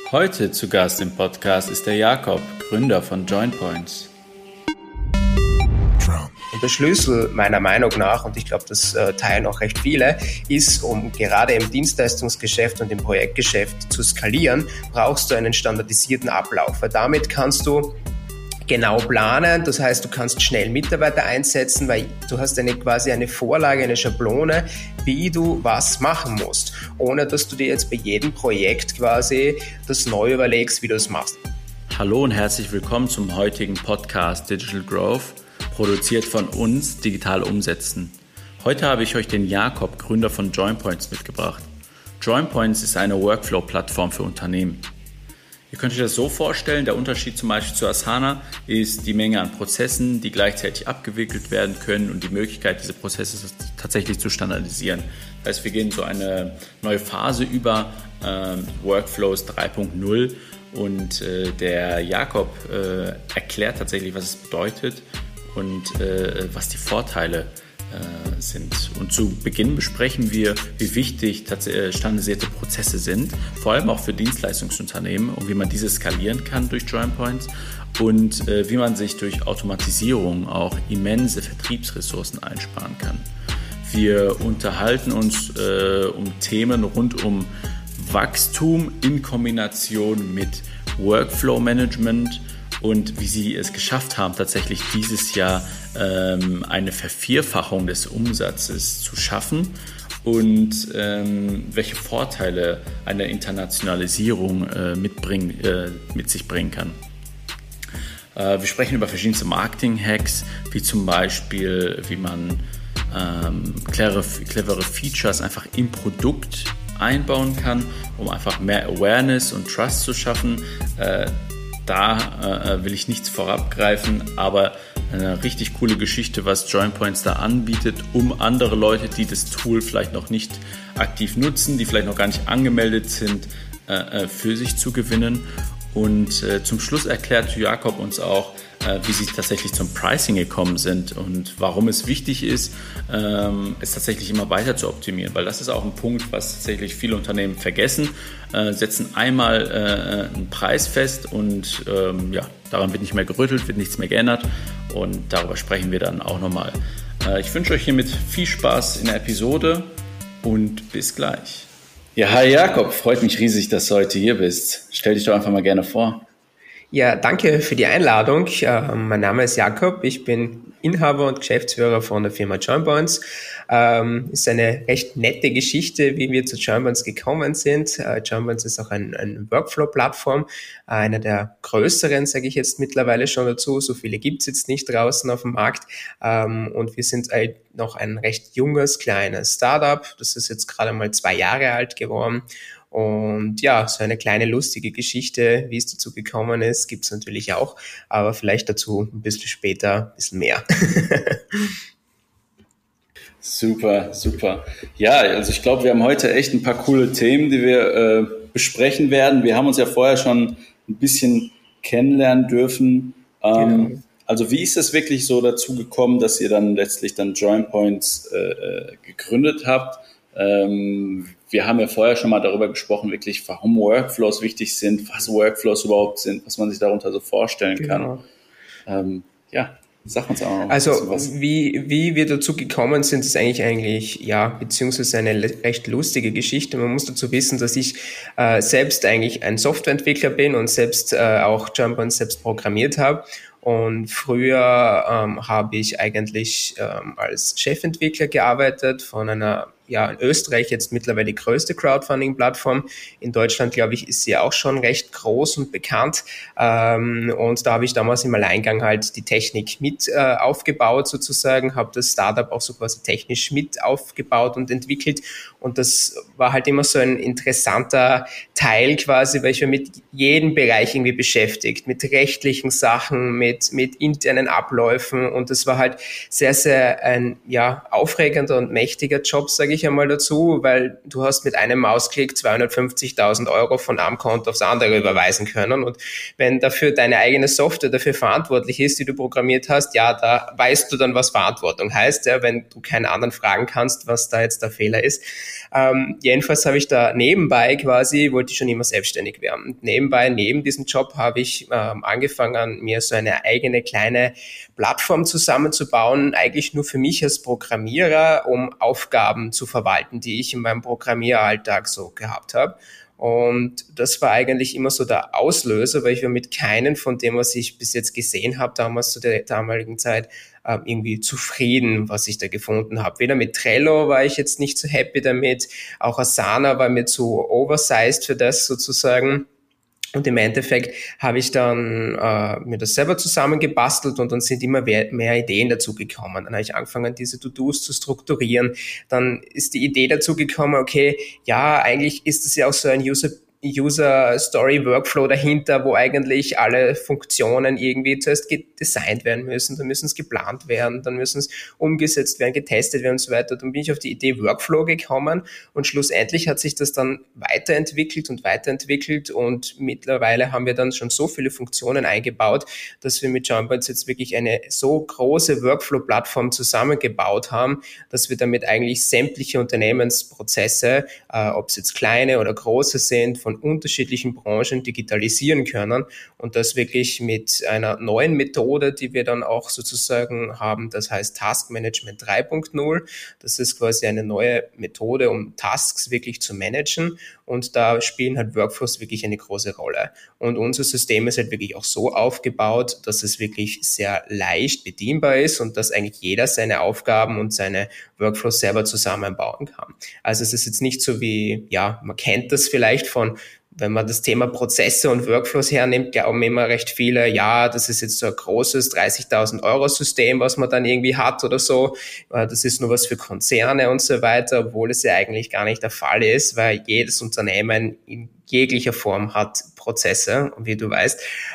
Heute zu Gast im Podcast ist der Jakob, Gründer von Joinpoints. Und der Schlüssel meiner Meinung nach, und ich glaube, das teilen auch recht viele, ist, um gerade im Dienstleistungsgeschäft und im Projektgeschäft zu skalieren, brauchst du einen standardisierten Ablauf. Weil damit kannst du genau planen, das heißt, du kannst schnell Mitarbeiter einsetzen, weil du hast quasi eine Vorlage, eine Schablone, wie du was machen musst, ohne dass du dir jetzt bei jedem Projekt quasi das neu überlegst, wie du es machst. Hallo und herzlich willkommen zum heutigen Podcast Digital Growth, produziert von uns Digital Umsetzen. Heute habe ich euch den Jakob, Gründer von Joinpoints, mitgebracht. Joinpoints ist eine Workflow-Plattform für Unternehmen. Ihr könnt euch das so vorstellen, der Unterschied zum Beispiel zu Asana ist die Menge an Prozessen, die gleichzeitig abgewickelt werden können und die Möglichkeit, diese Prozesse tatsächlich zu standardisieren. Das heißt, wir gehen so eine neue Phase über, Workflows 3.0, und der Jakob erklärt tatsächlich, was es bedeutet und was die Vorteile sind. Und zu Beginn besprechen wir, wie wichtig standardisierte Prozesse sind, vor allem auch für Dienstleistungsunternehmen, und wie man diese skalieren kann durch Joinpoints und wie man sich durch Automatisierung auch immense Vertriebsressourcen einsparen kann. Wir unterhalten uns um Themen rund um Wachstum in Kombination mit Workflow-Management und wie sie es geschafft haben, tatsächlich dieses Jahr eine Vervierfachung des Umsatzes zu schaffen und welche Vorteile eine Internationalisierung mit sich bringen kann. Wir sprechen über verschiedenste Marketing-Hacks, wie zum Beispiel, wie man clevere Features einfach im Produkt einbauen kann, um einfach mehr Awareness und Trust zu schaffen. Da will ich nichts vorabgreifen, aber eine richtig coole Geschichte, was Joinpoints da anbietet, um andere Leute, die das Tool vielleicht noch nicht aktiv nutzen, die vielleicht noch gar nicht angemeldet sind, für sich zu gewinnen. Und zum Schluss erklärt Jakob uns auch, wie sie tatsächlich zum Pricing gekommen sind und warum es wichtig ist, es tatsächlich immer weiter zu optimieren, weil das ist auch ein Punkt, was tatsächlich viele Unternehmen vergessen, setzen einmal einen Preis fest und daran wird nicht mehr gerüttelt, wird nichts mehr geändert, und darüber sprechen wir dann auch nochmal. Ich wünsche euch hiermit viel Spaß in der Episode und bis gleich. Ja, hi Jakob, freut mich riesig, dass du heute hier bist. Stell dich doch einfach mal gerne vor. Ja, danke für die Einladung. Mein Name ist Jakob, ich bin Inhaber und Geschäftsführer von der Firma Joinpoints. Ist eine recht nette Geschichte, wie wir zu Joinpoints gekommen sind. Joinpoints ist auch eine Workflow-Plattform, einer der größeren, sage ich jetzt mittlerweile schon dazu. So viele gibt's jetzt nicht draußen auf dem Markt. Und wir sind noch ein recht junges, kleines Startup. Das ist jetzt gerade mal 2 Jahre alt geworden. Und ja, so eine kleine lustige Geschichte, wie es dazu gekommen ist, gibt's natürlich auch, aber vielleicht dazu ein bisschen später ein bisschen mehr. Super, super. Ja, also ich glaube, wir haben heute echt ein paar coole Themen, die wir besprechen werden. Wir haben uns ja vorher schon ein bisschen kennenlernen dürfen. Genau. Also wie ist es wirklich so dazu gekommen, dass ihr dann letztlich Joinpoints gegründet habt? Wir haben ja vorher schon mal darüber gesprochen, wirklich, warum Workflows wichtig sind, was Workflows überhaupt sind, was man sich darunter so vorstellen kann. Sag uns auch noch also was. Wie wir dazu gekommen sind, ist eigentlich beziehungsweise eine recht lustige Geschichte. Man muss dazu wissen, dass ich selbst eigentlich ein Softwareentwickler bin und selbst auch Joinpoints selbst programmiert habe. Und früher habe ich eigentlich als Chefentwickler gearbeitet von einer, in Österreich jetzt mittlerweile die größte Crowdfunding-Plattform. In Deutschland, glaube ich, ist sie auch schon recht groß und bekannt. Und da habe ich damals im Alleingang halt die Technik mit aufgebaut sozusagen, habe das Startup auch so quasi technisch mit aufgebaut und entwickelt. Und das war halt immer so ein interessanter Teil quasi, weil ich war mit jedem Bereich irgendwie beschäftigt, mit rechtlichen Sachen, mit internen Abläufen, und das war halt sehr, sehr ein aufregender und mächtiger Job, sage ich ich einmal dazu, weil du hast mit einem Mausklick 250.000 Euro von einem Konto aufs andere überweisen können. Und wenn dafür deine eigene Software dafür verantwortlich ist, die du programmiert hast, ja, da weißt du dann, was Verantwortung heißt, ja, wenn du keinen anderen fragen kannst, was da jetzt der Fehler ist. Jedenfalls habe ich da nebenbei wollte ich schon immer selbstständig werden. Und neben diesem Job habe ich angefangen, mir so eine eigene kleine Plattform zusammenzubauen, eigentlich nur für mich als Programmierer, um Aufgaben zu verwalten, die ich in meinem Programmieralltag so gehabt habe. Und das war eigentlich immer so der Auslöser, weil ich war mit keinem von dem, was ich bis jetzt gesehen habe, damals zu der damaligen Zeit, irgendwie zufrieden, was ich da gefunden habe. Weder mit Trello war ich jetzt nicht so happy damit, auch Asana war mir zu oversized für das sozusagen. Und im Endeffekt habe ich dann mir das selber zusammengebastelt und dann sind immer mehr Ideen dazu gekommen. Dann habe ich angefangen, diese To-Dos zu strukturieren. Dann ist die Idee dazu gekommen, okay, ja, eigentlich ist es ja auch so ein User-Story-Workflow dahinter, wo eigentlich alle Funktionen irgendwie zuerst designt werden müssen, dann müssen es geplant werden, dann müssen es umgesetzt werden, getestet werden und so weiter. Dann bin ich auf die Idee Workflow gekommen und schlussendlich hat sich das dann weiterentwickelt und mittlerweile haben wir dann schon so viele Funktionen eingebaut, dass wir mit JoinPoints jetzt wirklich eine so große Workflow-Plattform zusammengebaut haben, dass wir damit eigentlich sämtliche Unternehmensprozesse, ob es jetzt kleine oder große sind, von unterschiedlichen Branchen digitalisieren können und das wirklich mit einer neuen Methode, die wir dann auch sozusagen haben, das heißt Task Management 3.0. Das ist quasi eine neue Methode, um Tasks wirklich zu managen und da spielen halt Workflows wirklich eine große Rolle. Und unser System ist halt wirklich auch so aufgebaut, dass es wirklich sehr leicht bedienbar ist und dass eigentlich jeder seine Aufgaben und seine Workflows selber zusammenbauen kann. Also es ist jetzt nicht so wie, ja, man kennt das vielleicht von, wenn man das Thema Prozesse und Workflows hernimmt, glauben immer recht viele, ja, das ist jetzt so ein großes 30.000 Euro System, was man dann irgendwie hat oder so. Das ist nur was für Konzerne und so weiter, obwohl es ja eigentlich gar nicht der Fall ist, weil jedes Unternehmen in jeglicher Form hat Prozesse, wie du weißt.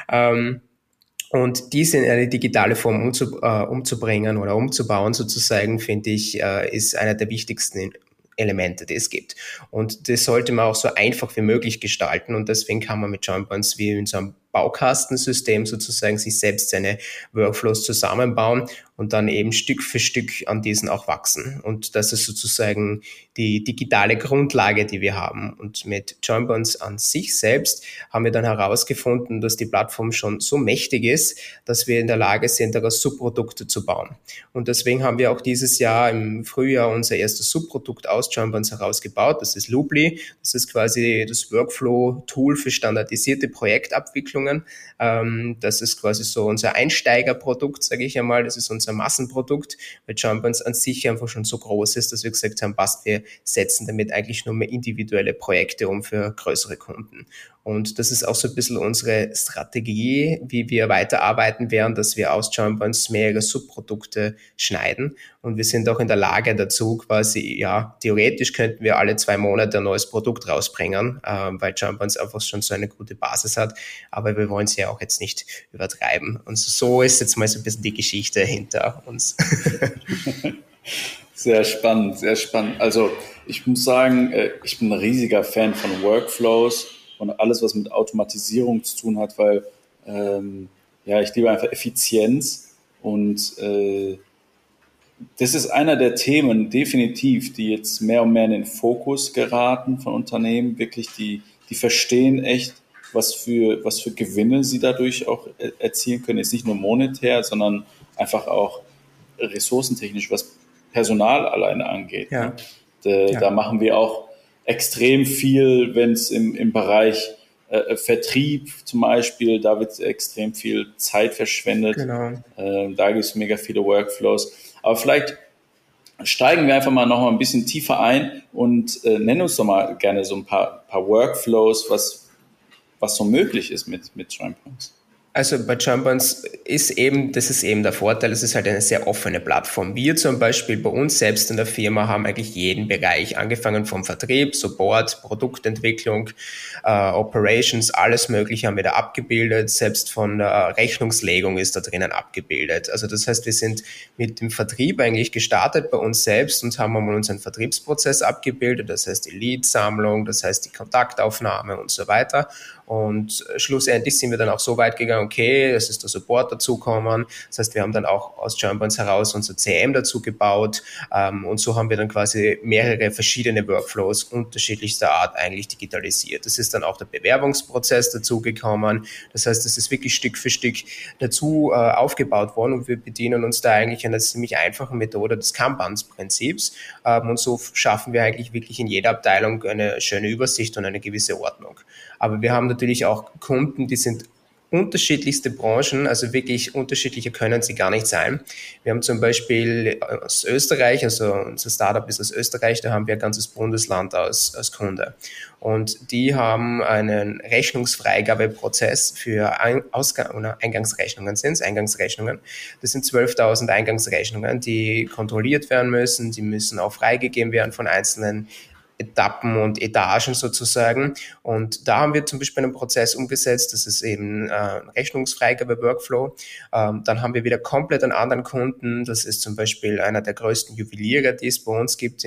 Und diese in eine digitale Form umzubringen oder umzubauen sozusagen, finde ich, ist einer der wichtigsten Elemente, die es gibt. Und das sollte man auch so einfach wie möglich gestalten und deswegen kann man mit JoinPoints wie in so einem Baukastensystem sozusagen sich selbst seine Workflows zusammenbauen und dann eben Stück für Stück an diesen auch wachsen. Und das ist sozusagen die digitale Grundlage, die wir haben. Und mit JoinPoints an sich selbst haben wir dann herausgefunden, dass die Plattform schon so mächtig ist, dass wir in der Lage sind, daraus Subprodukte zu bauen. Und deswegen haben wir auch dieses Jahr im Frühjahr unser erstes Subprodukt aus JoinPoints herausgebaut. Das ist Looply. Das ist quasi das Workflow-Tool für standardisierte Projektabwicklungen. Das ist quasi so unser Einsteigerprodukt, sage ich einmal. Das ist unser Massenprodukt, weil JoinPoints an sich einfach schon so groß ist, dass wir gesagt haben, passt, wir setzen damit eigentlich nur mehr individuelle Projekte um für größere Kunden. Und das ist auch so ein bisschen unsere Strategie, wie wir weiterarbeiten werden, dass wir aus JoinPoints mehrere Subprodukte schneiden. Und wir sind auch in der Lage dazu, quasi, ja, theoretisch könnten wir alle 2 Monate ein neues Produkt rausbringen, weil JoinPoints einfach schon so eine gute Basis hat. Aber wir wollen es ja auch jetzt nicht übertreiben. Und so ist jetzt mal so ein bisschen die Geschichte hinter uns. Sehr spannend, sehr spannend. Also ich muss sagen, ich bin ein riesiger Fan von Workflows und alles, was mit Automatisierung zu tun hat, weil ich liebe einfach Effizienz und das ist einer der Themen definitiv, die jetzt mehr und mehr in den Fokus geraten von Unternehmen, wirklich die verstehen echt, was für Gewinne sie dadurch auch erzielen können, jetzt nicht nur monetär, sondern einfach auch ressourcentechnisch, was Personal alleine angeht. Ja. Da machen wir auch extrem viel, wenn es im Bereich Vertrieb zum Beispiel, da wird extrem viel Zeit verschwendet. Genau. Da gibt es mega viele Workflows. Aber vielleicht steigen wir einfach mal noch mal ein bisschen tiefer ein und nennen uns doch mal gerne so ein paar Workflows, was so möglich ist mit JoinPoints. Also bei Jump-Ons das ist eben der Vorteil, es ist halt eine sehr offene Plattform. Wir zum Beispiel bei uns selbst in der Firma haben eigentlich jeden Bereich, angefangen vom Vertrieb, Support, Produktentwicklung, Operations, alles Mögliche haben wir da abgebildet. Selbst von Rechnungslegung ist da drinnen abgebildet. Also das heißt, wir sind mit dem Vertrieb eigentlich gestartet bei uns selbst und haben einmal unseren Vertriebsprozess abgebildet. Das heißt die Lead-Sammlung, das heißt die Kontaktaufnahme und so weiter. Und schlussendlich sind wir dann auch so weit gegangen, okay, es ist der Support dazugekommen. Das heißt, wir haben dann auch aus Jump-Ons heraus unser CM dazu gebaut. Und so haben wir dann quasi mehrere verschiedene Workflows unterschiedlichster Art eigentlich digitalisiert. Das ist dann auch der Bewerbungsprozess dazugekommen. Das heißt, es ist wirklich Stück für Stück dazu aufgebaut worden und wir bedienen uns da eigentlich einer ziemlich einfachen Methode des Kanban-Prinzips. Und so schaffen wir eigentlich wirklich in jeder Abteilung eine schöne Übersicht und eine gewisse Ordnung. Aber wir haben natürlich auch Kunden, die sind unterschiedlichste Branchen, also wirklich unterschiedlicher können sie gar nicht sein. Wir haben zum Beispiel aus Österreich, also unser Startup ist aus Österreich, da haben wir ein ganzes Bundesland als Kunde. Und die haben einen Rechnungsfreigabeprozess für Eingangsrechnungen sind es, Eingangsrechnungen. Das sind 12.000 Eingangsrechnungen, die kontrolliert werden müssen, die müssen auch freigegeben werden von einzelnen Etappen und Etagen sozusagen. Und da haben wir zum Beispiel einen Prozess umgesetzt, das ist eben Rechnungsfreigabe-Workflow. Dann haben wir wieder komplett einen anderen Kunden, das ist zum Beispiel einer der größten Juweliere, die es bei uns gibt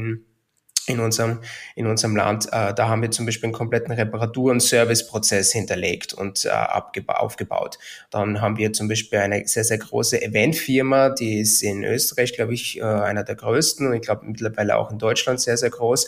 in unserem Land. Da haben wir zum Beispiel einen kompletten Reparatur- und Serviceprozess hinterlegt und aufgebaut. Dann haben wir zum Beispiel eine sehr, sehr große Eventfirma, die ist in Österreich, glaube ich, einer der größten und ich glaube mittlerweile auch in Deutschland sehr, sehr groß.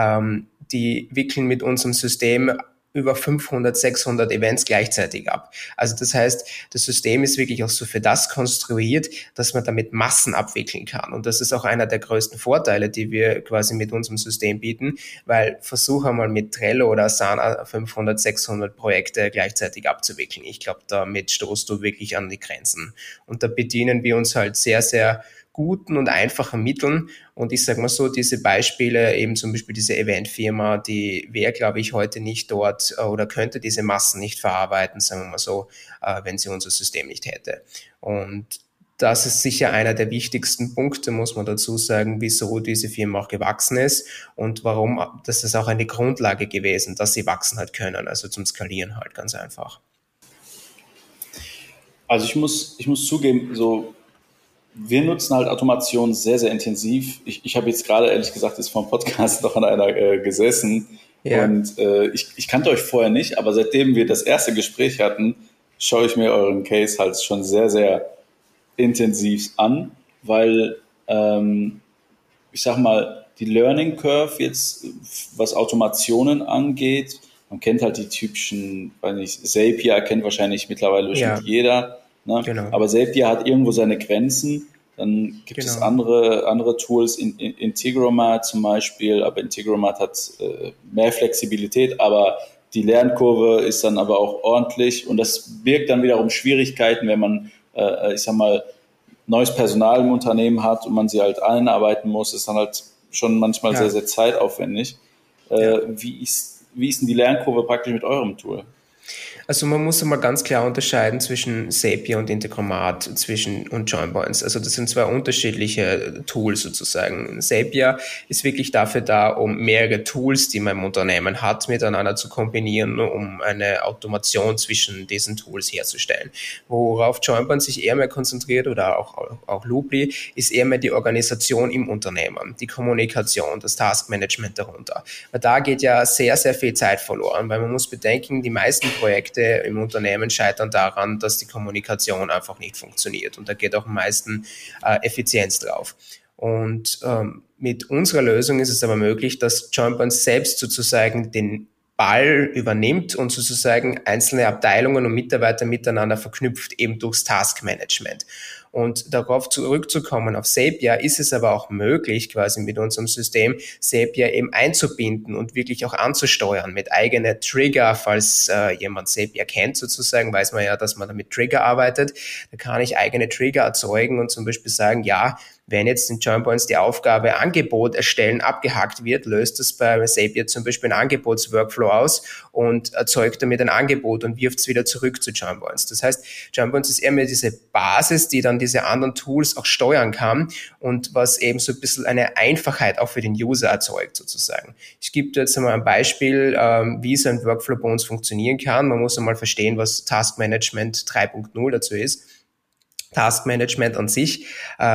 Die wickeln mit unserem System über 500, 600 Events gleichzeitig ab. Also das heißt, das System ist wirklich auch so für das konstruiert, dass man damit Massen abwickeln kann. Und das ist auch einer der größten Vorteile, die wir quasi mit unserem System bieten, weil versuche mal mit Trello oder Asana 500, 600 Projekte gleichzeitig abzuwickeln. Ich glaube, damit stoßt du wirklich an die Grenzen. Und da bedienen wir uns halt sehr, sehr guten und einfachen Mitteln. Und ich sage mal so, diese Beispiele, eben zum Beispiel diese Eventfirma, die wäre, glaube ich, heute nicht dort oder könnte diese Massen nicht verarbeiten, sagen wir mal so, wenn sie unser System nicht hätte. Und das ist sicher einer der wichtigsten Punkte, muss man dazu sagen, wieso diese Firma auch gewachsen ist und warum, das ist auch eine Grundlage gewesen, dass sie wachsen halt können, also zum Skalieren halt ganz einfach. Also ich muss zugeben, so wir nutzen halt Automation sehr, sehr intensiv. Ich habe jetzt gerade, ehrlich gesagt, ist vom Podcast noch an einer gesessen. Ja. Und ich kannte euch vorher nicht, aber seitdem wir das erste Gespräch hatten, schaue ich mir euren Case halt schon sehr, sehr intensiv an, weil ich sag mal, die Learning Curve jetzt, was Automationen angeht, man kennt halt die typischen, weiß nicht, Zapier kennt wahrscheinlich mittlerweile bestimmt jeder. Ne? Genau. Aber Zapier hat irgendwo seine Grenzen. Dann gibt es andere Tools, Integromat zum Beispiel, aber Integromat hat mehr Flexibilität, aber die Lernkurve ist dann aber auch ordentlich und das birgt dann wiederum Schwierigkeiten, wenn man, ich sag mal, neues Personal im Unternehmen hat und man sie halt einarbeiten muss, ist dann halt schon manchmal sehr, sehr zeitaufwendig. Wie ist denn die Lernkurve praktisch mit eurem Tool? Also man muss einmal ganz klar unterscheiden zwischen Zapier und Integromat und Joinpoints. Also das sind zwei unterschiedliche Tools sozusagen. Zapier ist wirklich dafür da, um mehrere Tools, die man im Unternehmen hat, miteinander zu kombinieren, um eine Automation zwischen diesen Tools herzustellen. Worauf Joinpoint sich eher mehr konzentriert oder auch Looply, ist eher mehr die Organisation im Unternehmen, die Kommunikation, das Taskmanagement darunter. Weil da geht ja sehr, sehr viel Zeit verloren, weil man muss bedenken, die meisten Projekte im Unternehmen scheitern daran, dass die Kommunikation einfach nicht funktioniert und da geht auch am meisten Effizienz drauf. Und mit unserer Lösung ist es aber möglich, dass Joinpoint selbst sozusagen den Ball übernimmt und sozusagen einzelne Abteilungen und Mitarbeiter miteinander verknüpft, eben durchs Taskmanagement. Und darauf zurückzukommen auf Zapier ist es aber auch möglich, quasi mit unserem System Zapier eben einzubinden und wirklich auch anzusteuern mit eigenen Trigger, falls jemand Zapier kennt sozusagen, weiß man ja, dass man da mit Trigger arbeitet. Da kann ich eigene Trigger erzeugen und zum Beispiel sagen, ja, Wenn jetzt in Joinpoints die Aufgabe Angebot erstellen abgehakt wird, löst das bei Zapier zum Beispiel einen Angebotsworkflow aus und erzeugt damit ein Angebot und wirft es wieder zurück zu Joinpoints. Das heißt, Joinpoints ist eher mehr diese Basis, die dann diese anderen Tools auch steuern kann und was eben so ein bisschen eine Einfachheit auch für den User erzeugt sozusagen. Ich gebe dir jetzt einmal ein Beispiel, wie so ein Workflow bei uns funktionieren kann. Man muss einmal verstehen, was Task Management 3.0 dazu ist. Taskmanagement an sich,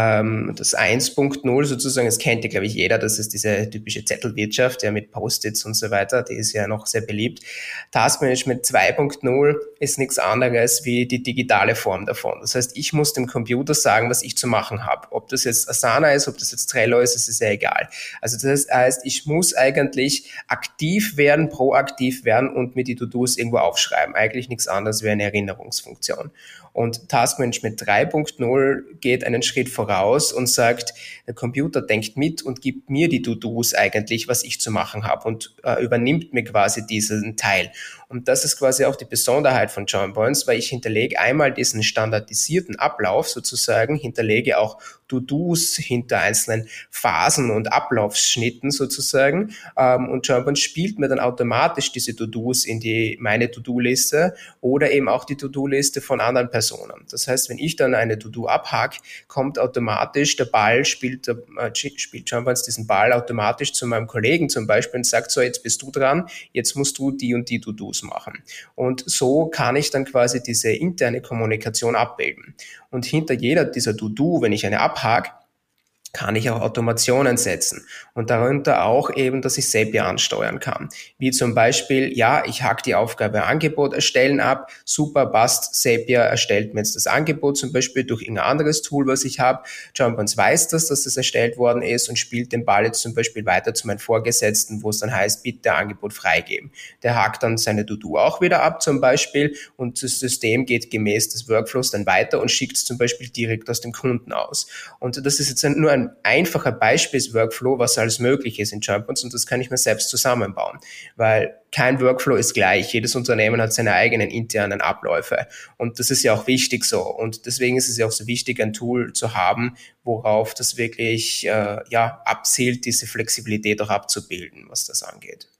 das 1.0 sozusagen, das kennt ja, glaube ich, jeder, das ist diese typische Zettelwirtschaft, ja, mit Post-its und so weiter, die ist ja noch sehr beliebt. Taskmanagement 2.0 ist nichts anderes wie die digitale Form davon. Das heißt, ich muss dem Computer sagen, was ich zu machen habe. Ob das jetzt Asana ist, ob das jetzt Trello ist, das ist ja egal. Also das heißt, ich muss eigentlich aktiv werden, proaktiv werden und mir die To-Dos irgendwo aufschreiben. Eigentlich nichts anderes wie eine Erinnerungsfunktion. Und Taskmanagement 3.0 geht einen Schritt voraus und sagt, der Computer denkt mit und gibt mir die To-Dos eigentlich, was ich zu machen habe und übernimmt mir quasi diesen Teil. Und das ist quasi auch die Besonderheit von Joinpoints, weil ich hinterlege einmal diesen standardisierten Ablauf sozusagen, hinterlege auch To-Dos hinter einzelnen Phasen und Ablaufsschnitten sozusagen. Und Joinpoints spielt mir dann automatisch diese To-Dos in meine To-Do-Liste oder eben auch die To-Do-Liste von anderen Personen. Das heißt, wenn ich dann eine To-Do abhake, kommt automatisch der Ball, spielt Joinpoints diesen Ball automatisch zu meinem Kollegen zum Beispiel und sagt, so, jetzt bist du dran, jetzt musst du die und die To-Dos machen. Und so kann ich dann quasi diese interne Kommunikation abbilden. Und hinter jeder dieser To-Do, wenn ich eine abhake, kann ich auch Automationen setzen und darunter auch eben, dass ich Zapier ansteuern kann. Wie zum Beispiel, ja, ich hake die Aufgabe Angebot erstellen ab, super, passt, Zapier erstellt mir jetzt das Angebot zum Beispiel durch irgendein anderes Tool, was ich habe. Joinpoints weiß dass das erstellt worden ist und spielt den Ball jetzt zum Beispiel weiter zu meinem Vorgesetzten, wo es dann heißt, bitte Angebot freigeben. Der hakt dann seine To-Do auch wieder ab zum Beispiel und das System geht gemäß des Workflows dann weiter und schickt es zum Beispiel direkt aus dem Kunden aus. Und das ist jetzt nur ein einfacher Beispielsworkflow, was alles möglich ist in Joinpoints und das kann ich mir selbst zusammenbauen, weil kein Workflow ist gleich. Jedes Unternehmen hat seine eigenen internen Abläufe und das ist ja auch wichtig so und deswegen ist es ja auch so wichtig, ein Tool zu haben, worauf das wirklich abzielt, diese Flexibilität auch abzubilden, was das angeht.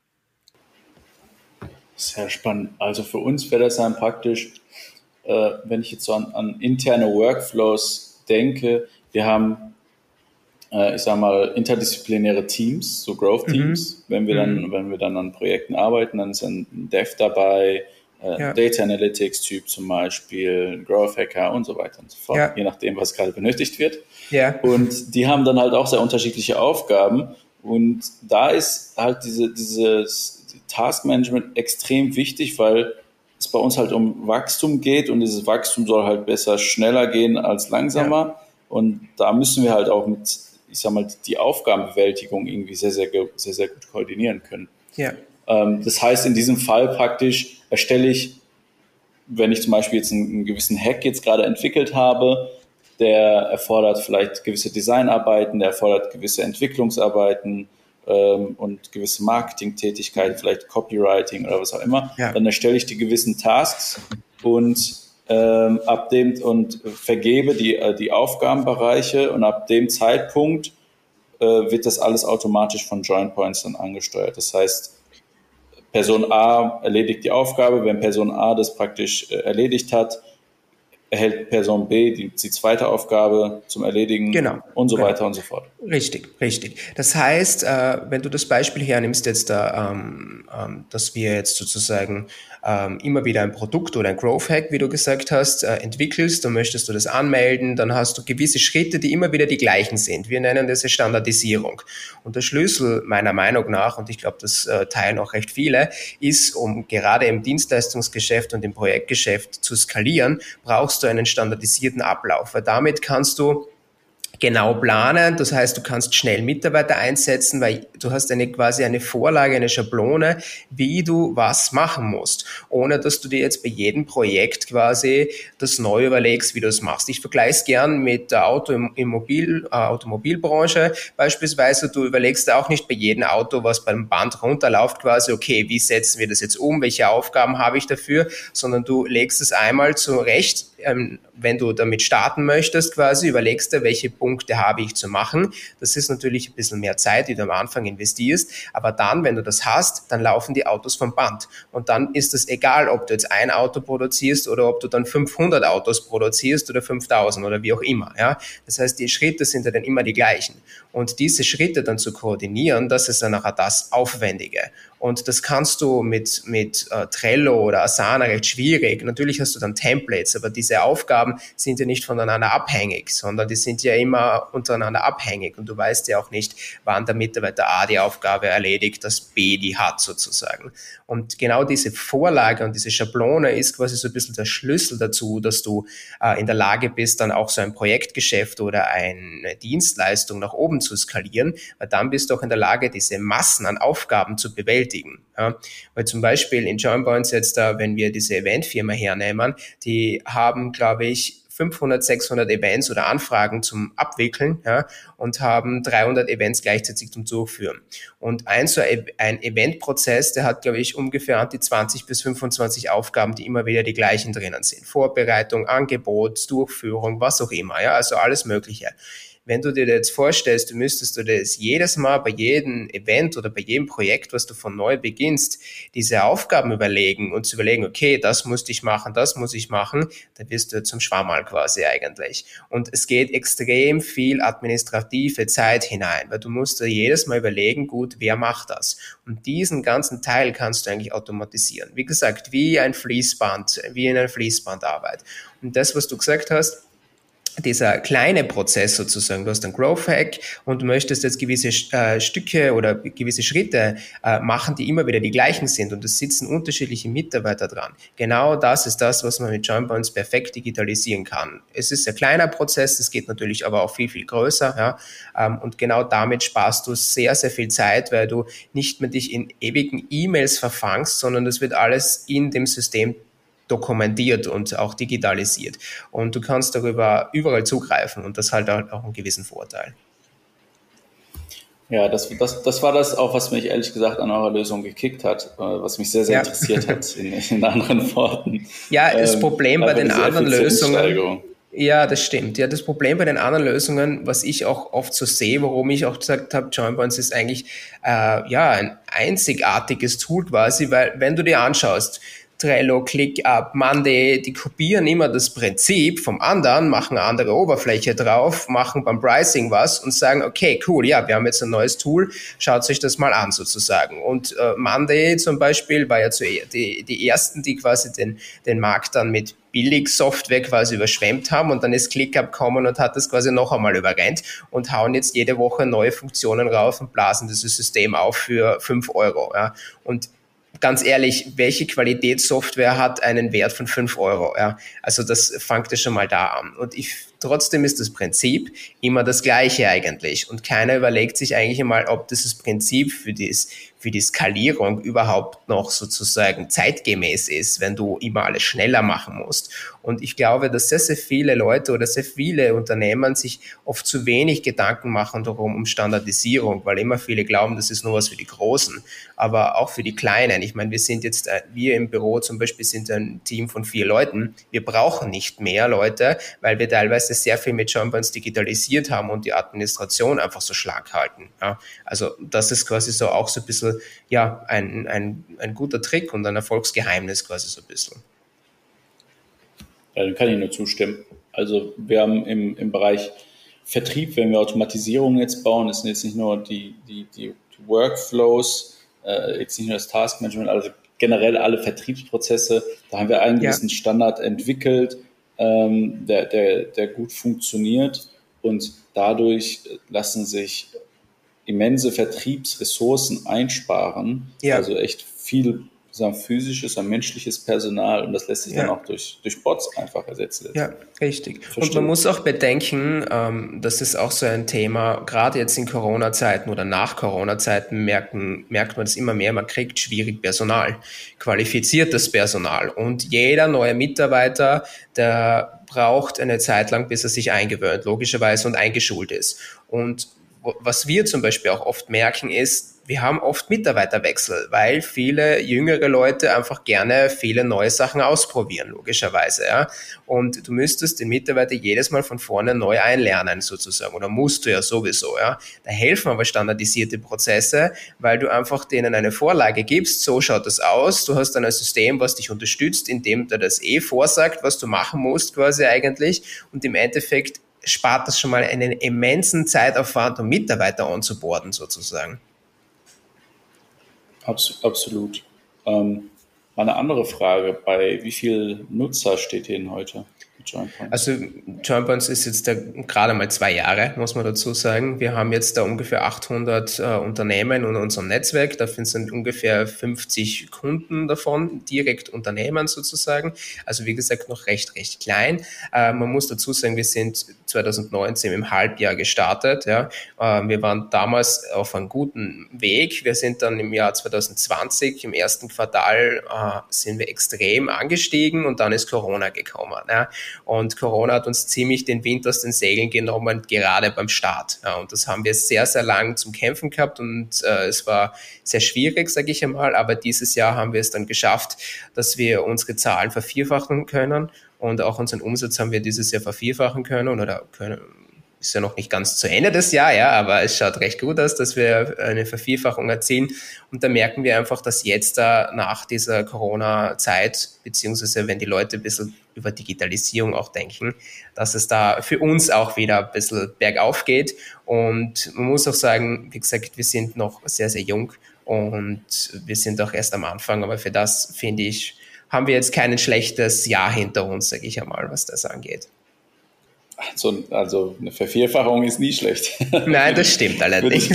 Sehr spannend. Also für uns wäre das dann praktisch, wenn ich jetzt so an interne Workflows denke, wir haben ich sag mal, interdisziplinäre Teams, so Growth-Teams. Wenn wir dann an Projekten arbeiten, dann ist ein Dev dabei, Data Analytics-Typ zum Beispiel, Growth-Hacker und so weiter und so fort, je nachdem, was gerade benötigt wird. Ja. Und die haben dann halt auch sehr unterschiedliche Aufgaben. Und da ist halt dieses Task-Management extrem wichtig, weil es bei uns halt um Wachstum geht und dieses Wachstum soll halt besser schneller gehen als langsamer. Ja. Und da müssen wir halt auch mit, ich sag mal, die Aufgabenbewältigung irgendwie sehr, sehr gut koordinieren können. Ja. Das heißt, in diesem Fall praktisch erstelle ich, wenn ich zum Beispiel jetzt einen gewissen Hack jetzt gerade entwickelt habe, der erfordert vielleicht gewisse Designarbeiten, der erfordert gewisse Entwicklungsarbeiten und gewisse Marketingtätigkeiten, vielleicht Copywriting oder was auch immer, dann erstelle ich die gewissen Tasks und vergebe die Aufgabenbereiche und ab dem Zeitpunkt wird das alles automatisch von Joinpoints dann angesteuert. Das heißt, Person A erledigt die Aufgabe, wenn Person A das praktisch erledigt hat, erhält Person B die zweite Aufgabe zum Erledigen und so weiter und so fort. Richtig. Das heißt, wenn du das Beispiel hernimmst, jetzt dass wir jetzt sozusagen immer wieder ein Produkt oder ein Growth Hack, wie du gesagt hast, entwickelst, dann möchtest du das anmelden, dann hast du gewisse Schritte, die immer wieder die gleichen sind. Wir nennen das Standardisierung. Und der Schlüssel meiner Meinung nach, und ich glaube, das teilen auch recht viele, ist, um gerade im Dienstleistungsgeschäft und im Projektgeschäft zu skalieren, brauchst du einen standardisierten Ablauf, weil damit kannst du genau planen, das heißt, du kannst schnell Mitarbeiter einsetzen, weil du hast quasi eine Vorlage, eine Schablone, wie du was machen musst, ohne dass du dir jetzt bei jedem Projekt quasi das neu überlegst, wie du es machst. Ich vergleiche es gern mit der Automobilbranche beispielsweise. Du überlegst auch nicht bei jedem Auto, was beim Band runterläuft, quasi, okay, wie setzen wir das jetzt um, welche Aufgaben habe ich dafür, sondern du legst es einmal zurecht, wenn du damit starten möchtest quasi, überlegst du, welche Punkte habe ich zu machen. Das ist natürlich ein bisschen mehr Zeit, die du am Anfang investierst, aber dann, wenn du das hast, dann laufen die Autos vom Band und dann ist es egal, ob du jetzt ein Auto produzierst oder ob du dann 500 Autos produzierst oder 5000 oder wie auch immer. Ja? Das heißt, die Schritte sind ja dann immer die gleichen und diese Schritte dann zu koordinieren, das ist dann nachher das Aufwendige. Und das kannst du mit Trello oder Asana recht schwierig. Natürlich hast du dann Templates, aber diese Aufgaben sind ja nicht voneinander abhängig, sondern die sind ja immer untereinander abhängig. Und du weißt ja auch nicht, wann der Mitarbeiter A die Aufgabe erledigt, dass B die hat sozusagen. Und genau diese Vorlage und diese Schablone ist quasi so ein bisschen der Schlüssel dazu, dass du in der Lage bist, dann auch so ein Projektgeschäft oder eine Dienstleistung nach oben zu skalieren, weil dann bist du auch in der Lage, diese Massen an Aufgaben zu bewältigen. Ja, weil zum Beispiel in Joinpoints jetzt, wenn wir diese Eventfirma hernehmen, die haben, glaube ich, 500, 600 Events oder Anfragen zum Abwickeln, ja, und haben 300 Events gleichzeitig zum Durchführen. Und ein Eventprozess, der hat, glaube ich, ungefähr an die 20 bis 25 Aufgaben, die immer wieder die gleichen drinnen sind. Vorbereitung, Angebot, Durchführung, was auch immer, ja, also alles Mögliche. Wenn du dir jetzt vorstellst, du müsstest du das jedes Mal bei jedem Event oder bei jedem Projekt, was du von neu beginnst, diese Aufgaben überlegen und zu überlegen, okay, das muss ich machen, dann wirst du zum Schwammerl quasi eigentlich. Und es geht extrem viel administrative Zeit hinein, weil du musst dir jedes Mal überlegen, gut, wer macht das? Und diesen ganzen Teil kannst du eigentlich automatisieren. Wie gesagt, wie in einer Fließbandarbeit. Und das, was du gesagt hast, dieser kleine Prozess sozusagen, du hast einen Growth Hack und du möchtest jetzt gewisse Stücke oder gewisse Schritte machen, die immer wieder die gleichen sind und es sitzen unterschiedliche Mitarbeiter dran. Genau das ist das, was man mit Joinpoints perfekt digitalisieren kann. Es ist ein kleiner Prozess, das geht natürlich aber auch viel, viel größer, ja, und genau damit sparst du sehr, sehr viel Zeit, weil du nicht mehr dich in ewigen E-Mails verfangst, sondern das wird alles in dem System dokumentiert und auch digitalisiert. Und du kannst darüber überall zugreifen und das halt auch einen gewissen Vorteil. Ja, das war das auch, was mich ehrlich gesagt an eurer Lösung gekickt hat, was mich sehr, sehr interessiert hat in anderen Worten. Ja, das Problem bei den anderen Lösungen... Ja, das stimmt. Ja, das Problem bei den anderen Lösungen, was ich auch oft so sehe, warum ich auch gesagt habe, Joinpoints ist eigentlich ein einzigartiges Tool quasi, weil wenn du dir anschaust, Trello, ClickUp, Monday, die kopieren immer das Prinzip vom anderen, machen eine andere Oberfläche drauf, machen beim Pricing was und sagen, okay, cool, ja, wir haben jetzt ein neues Tool, schaut euch das mal an sozusagen. Und Monday zum Beispiel war ja die ersten, die quasi den Markt dann mit Billig-Software quasi überschwemmt haben und dann ist ClickUp gekommen und hat das quasi noch einmal überrennt und hauen jetzt jede Woche neue Funktionen rauf und blasen dieses System auf für 5 Euro. Ja. Und ganz ehrlich, welche Qualitätssoftware hat einen Wert von 5 Euro? Ja? Also das fängt ja schon mal da an. Und trotzdem ist das Prinzip immer das gleiche eigentlich. Und keiner überlegt sich eigentlich einmal, ob dieses Prinzip für die Skalierung überhaupt noch sozusagen zeitgemäß ist, wenn du immer alles schneller machen musst. Und ich glaube, dass sehr, sehr viele Leute oder sehr viele Unternehmen sich oft zu wenig Gedanken machen darum um Standardisierung, weil immer viele glauben, das ist nur was für die Großen, aber auch für die Kleinen. Ich meine, wir im Büro zum Beispiel sind ein Team von 4 Leuten. Wir brauchen nicht mehr Leute, weil wir teilweise sehr viel mit Joinpoints digitalisiert haben und die Administration einfach so schlank halten. Ja, also das ist quasi so auch so ein bisschen ein guter Trick und ein Erfolgsgeheimnis quasi so ein bisschen. Ja, dann kann ich nur zustimmen. Also wir haben im Bereich Vertrieb, wenn wir Automatisierung jetzt bauen, das sind jetzt nicht nur die Workflows, jetzt nicht nur das Taskmanagement, also generell alle Vertriebsprozesse, da haben wir einen gewissen Standard entwickelt, der gut funktioniert und dadurch lassen sich immense Vertriebsressourcen einsparen, also echt viel physisches und menschliches Personal und das lässt sich dann auch durch Bots einfach ersetzen. Ja, richtig. Verstehe. Und man muss auch bedenken, das ist auch so ein Thema, gerade jetzt in Corona-Zeiten oder nach Corona-Zeiten merkt man das immer mehr, man kriegt schwierig Personal, qualifiziertes Personal und jeder neue Mitarbeiter, der braucht eine Zeit lang, bis er sich eingewöhnt, logischerweise, und eingeschult ist. Und was wir zum Beispiel auch oft merken ist, wir haben oft Mitarbeiterwechsel, weil viele jüngere Leute einfach gerne viele neue Sachen ausprobieren, logischerweise. Ja. Und du müsstest den Mitarbeiter jedes Mal von vorne neu einlernen, sozusagen, oder musst du ja sowieso. Ja. Da helfen aber standardisierte Prozesse, weil du einfach denen eine Vorlage gibst, so schaut das aus, du hast dann ein System, was dich unterstützt, indem der das vorsagt, was du machen musst quasi eigentlich, und im Endeffekt spart das schon mal einen immensen Zeitaufwand, um Mitarbeiter onzuboarden sozusagen. Absolut. Eine andere Frage, bei wie viel Nutzer steht ihr denn heute mit JoinPoints? Also JoinPoints ist jetzt gerade mal 2 Jahre, muss man dazu sagen. Wir haben jetzt da ungefähr 800 Unternehmen in unserem Netzwerk. Dafür sind ungefähr 50 Kunden davon, direkt Unternehmen sozusagen. Also wie gesagt, noch recht klein. Man muss dazu sagen, wir sind 2019 im Halbjahr gestartet. Ja. Wir waren damals auf einem guten Weg. Wir sind dann im Jahr 2020, im ersten Quartal, sind wir extrem angestiegen und dann ist Corona gekommen. Ja. Und Corona hat uns ziemlich den Wind aus den Segeln genommen, gerade beim Start. Ja, und das haben wir sehr, sehr lang zum Kämpfen gehabt und es war sehr schwierig, sage ich einmal. Aber dieses Jahr haben wir es dann geschafft, dass wir unsere Zahlen vervierfachen können. Und auch unseren Umsatz haben wir dieses Jahr vervierfachen können ist ja noch nicht ganz zu Ende des Jahres, ja, aber es schaut recht gut aus, dass wir eine Vervierfachung erzielen. Und da merken wir einfach, dass jetzt nach dieser Corona-Zeit, beziehungsweise wenn die Leute ein bisschen über Digitalisierung auch denken, dass es da für uns auch wieder ein bisschen bergauf geht. Und man muss auch sagen, wie gesagt, wir sind noch sehr, sehr jung und wir sind auch erst am Anfang, aber für das, finde ich, haben wir jetzt kein schlechtes Jahr hinter uns, sage ich einmal, was das angeht. Also eine Vervierfachung ist nie schlecht. Nein, das stimmt allerdings.